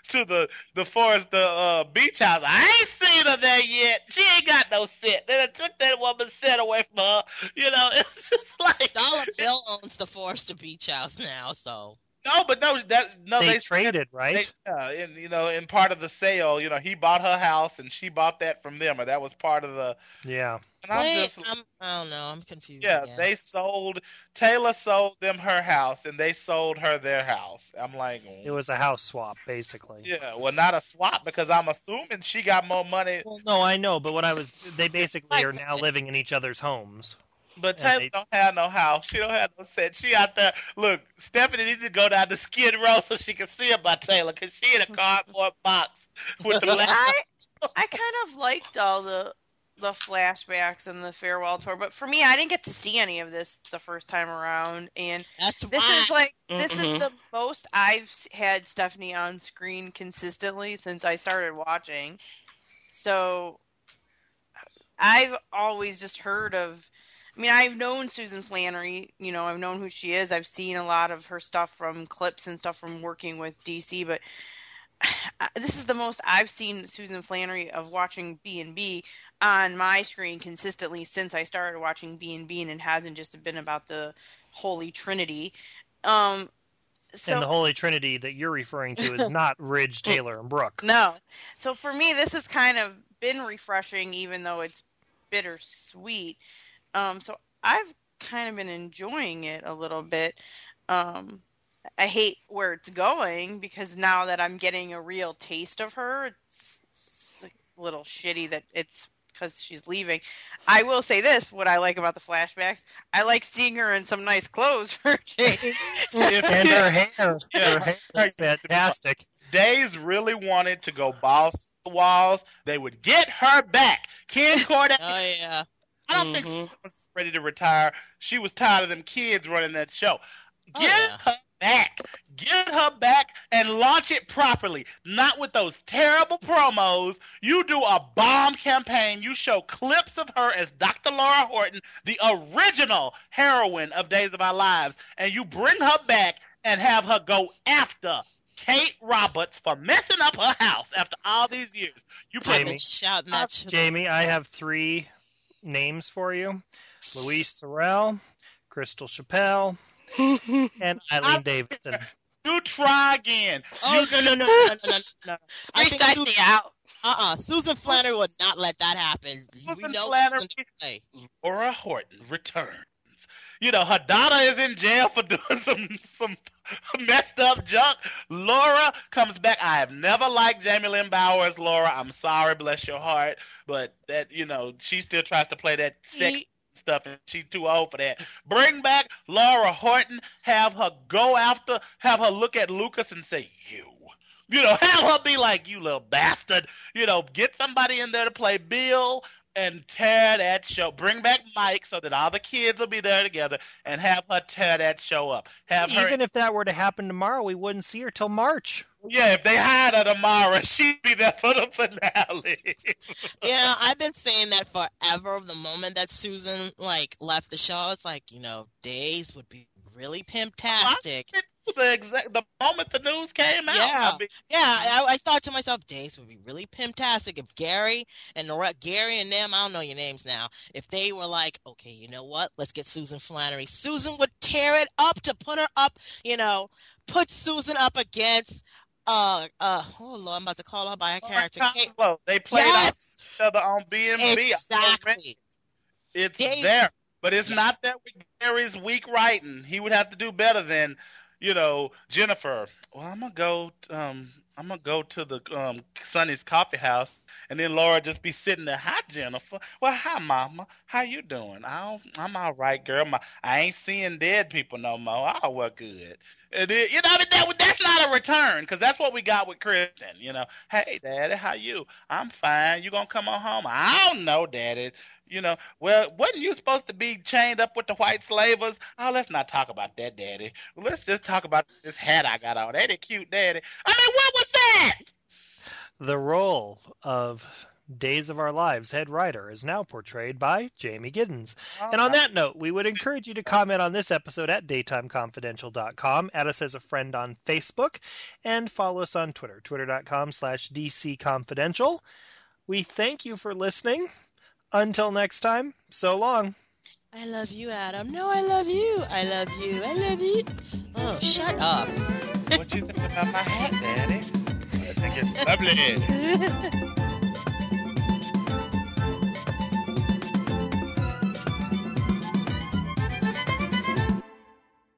to the the forest, the uh, beach house. I ain't seen her there yet. She ain't got no scent. Then I took that woman's scent away from her. You know, it's just like Dollar Bill owns the Forrester Beach House now, so. no, but no, that no, they, they traded, right? They, uh, in you know, in part of the sale, you know, he bought her house and she bought that from them, or that was part of the. Yeah. And I'm Wait, just, I'm, I don't know. I'm confused. yeah, again. they sold Taylor sold them her house, and they sold her their house. I'm like, It was a house swap, basically. yeah, well, not a swap because I'm assuming she got more money. Well, no, I know, but what I was, they basically Like are to now say. living in each other's homes. But And Taylor they- don't have no house. She don't have no set. She out there. Look, Stephanie needs to go down to Skid Row so she can see about Taylor because she in a cardboard box with the. la- I I kind of liked all the the flashbacks and the farewell tour, but for me, I didn't get to see any of this the first time around, and That's this why. is like this Mhm. is the most I've s- had Stephanie on screen consistently since I started watching. So I've always just heard of. I mean, I've known Susan Flannery. You know, I've known who she is. I've seen a lot of her stuff from clips and stuff from working with D C, but this is the most I've seen Susan Flannery of watching B and B on my screen consistently since I started watching B and B, and it hasn't just been about the Holy Trinity. Um, so and the Holy Trinity that you're referring to is not Ridge, Taylor, and Brooke. no, so for me, this has kind of been refreshing, even though it's bittersweet. Um, so I've kind of been enjoying it a little bit. Um, I hate where it's going because now that I'm getting a real taste of her, it's, it's a little shitty that it's because she's leaving. I will say this: what I like about the flashbacks, I like seeing her in some nice clothes for a change. And her hair, Yeah. her hair is fantastic. Days really wanted to go balls to the walls. They would get her back. Ken Corday. Oh yeah. I don't think Mhm. she was ready to retire. She was tired of them kids running that show. Oh, Get yeah. her back. Get her back and launch it properly. Not with those terrible promos. You do a bomb campaign. You show clips of her as Doctor Laura Horton, the original heroine of Days of Our Lives, and you bring her back and have her go after Kate Roberts for messing up her house after all these years. You put I've Jamie. been shouting that shit. Jamie, I have three names for you. Louise Sorrell, Crystal Chappelle, and Eileen Davidson. You try again. Oh You no no no no no no no! I Three think dicey Susan, out. uh-uh. Susan Flannery would not let that happen. we Susan know Flannery. Susan to play. Laura Horton returns. You know, her daughter is in jail for doing some some messed up junk. Laura comes back. I have never liked Jamie Lynn Bower as Laura. I'm sorry, bless your heart, but that you know she still tries to play that sex stuff, and she's too old for that. Bring back Laura Horton. Have her go after. Have her look at Lucas and say, "You." You know, have her be like, "You little bastard." You know, get somebody in there to play Bill. And tear that show. Bring back Mike so that all the kids will be there together, and have her tear that show up. Have her. Even if that were to happen tomorrow, we wouldn't see her till March. Yeah, if they hired her tomorrow, she'd be there for the finale. Yeah, I've been saying that forever. The moment that Susan like left the show, it's like, you know, Days would be really pimptastic. the exact the moment the news came out. Yeah. I mean, Yeah, I, I thought to myself, Days would be really pimptastic if Gary and the re- Gary and them, I don't know your names now, if they were like, okay, you know what, let's get Susan Flannery. Susan would tear it up to put her up, you know, put Susan up against, uh, uh, oh Lord, I'm about to call her by her character. Kate- Coslow. They played Yes, off each other on B and B. exactly. It's They- there. But it's Yes. not that with Gary's weak writing. He would have to do better than, you know, Jennifer. Well, I'm gonna go. Um, I'm gonna go to the um Sonny's coffee house, and then Laura just be sitting there. Hi, Jennifer. Well, hi, Mama. How you doing? I don't, I'm all right, girl. My, I ain't seeing dead people no more. Oh, well, good. And then, you know, I mean, that, that's not a return because that's what we got with Kristen. You know, hey, Daddy, how you? I'm fine. You gonna come on home? I don't know, Daddy. You know, well, wasn't you supposed to be chained up with the white slavers? Oh, let's not talk about that, Daddy. Let's just talk about this hat I got on. Ain't it cute, Daddy? I mean, what was that? The role of Days of Our Lives head writer, is now portrayed by Jamie Giddens. And on that note, we would encourage you to comment on this episode at daytime confidential dot com, add us as a friend on Facebook, and follow us on Twitter, twitter.com slash dcconfidential. We thank you for listening. Until next time, so long. I love you, Adam. No, I love you. I love you. I love you. Oh, shut up. What you think about my hat, Daddy? I think it's lovely.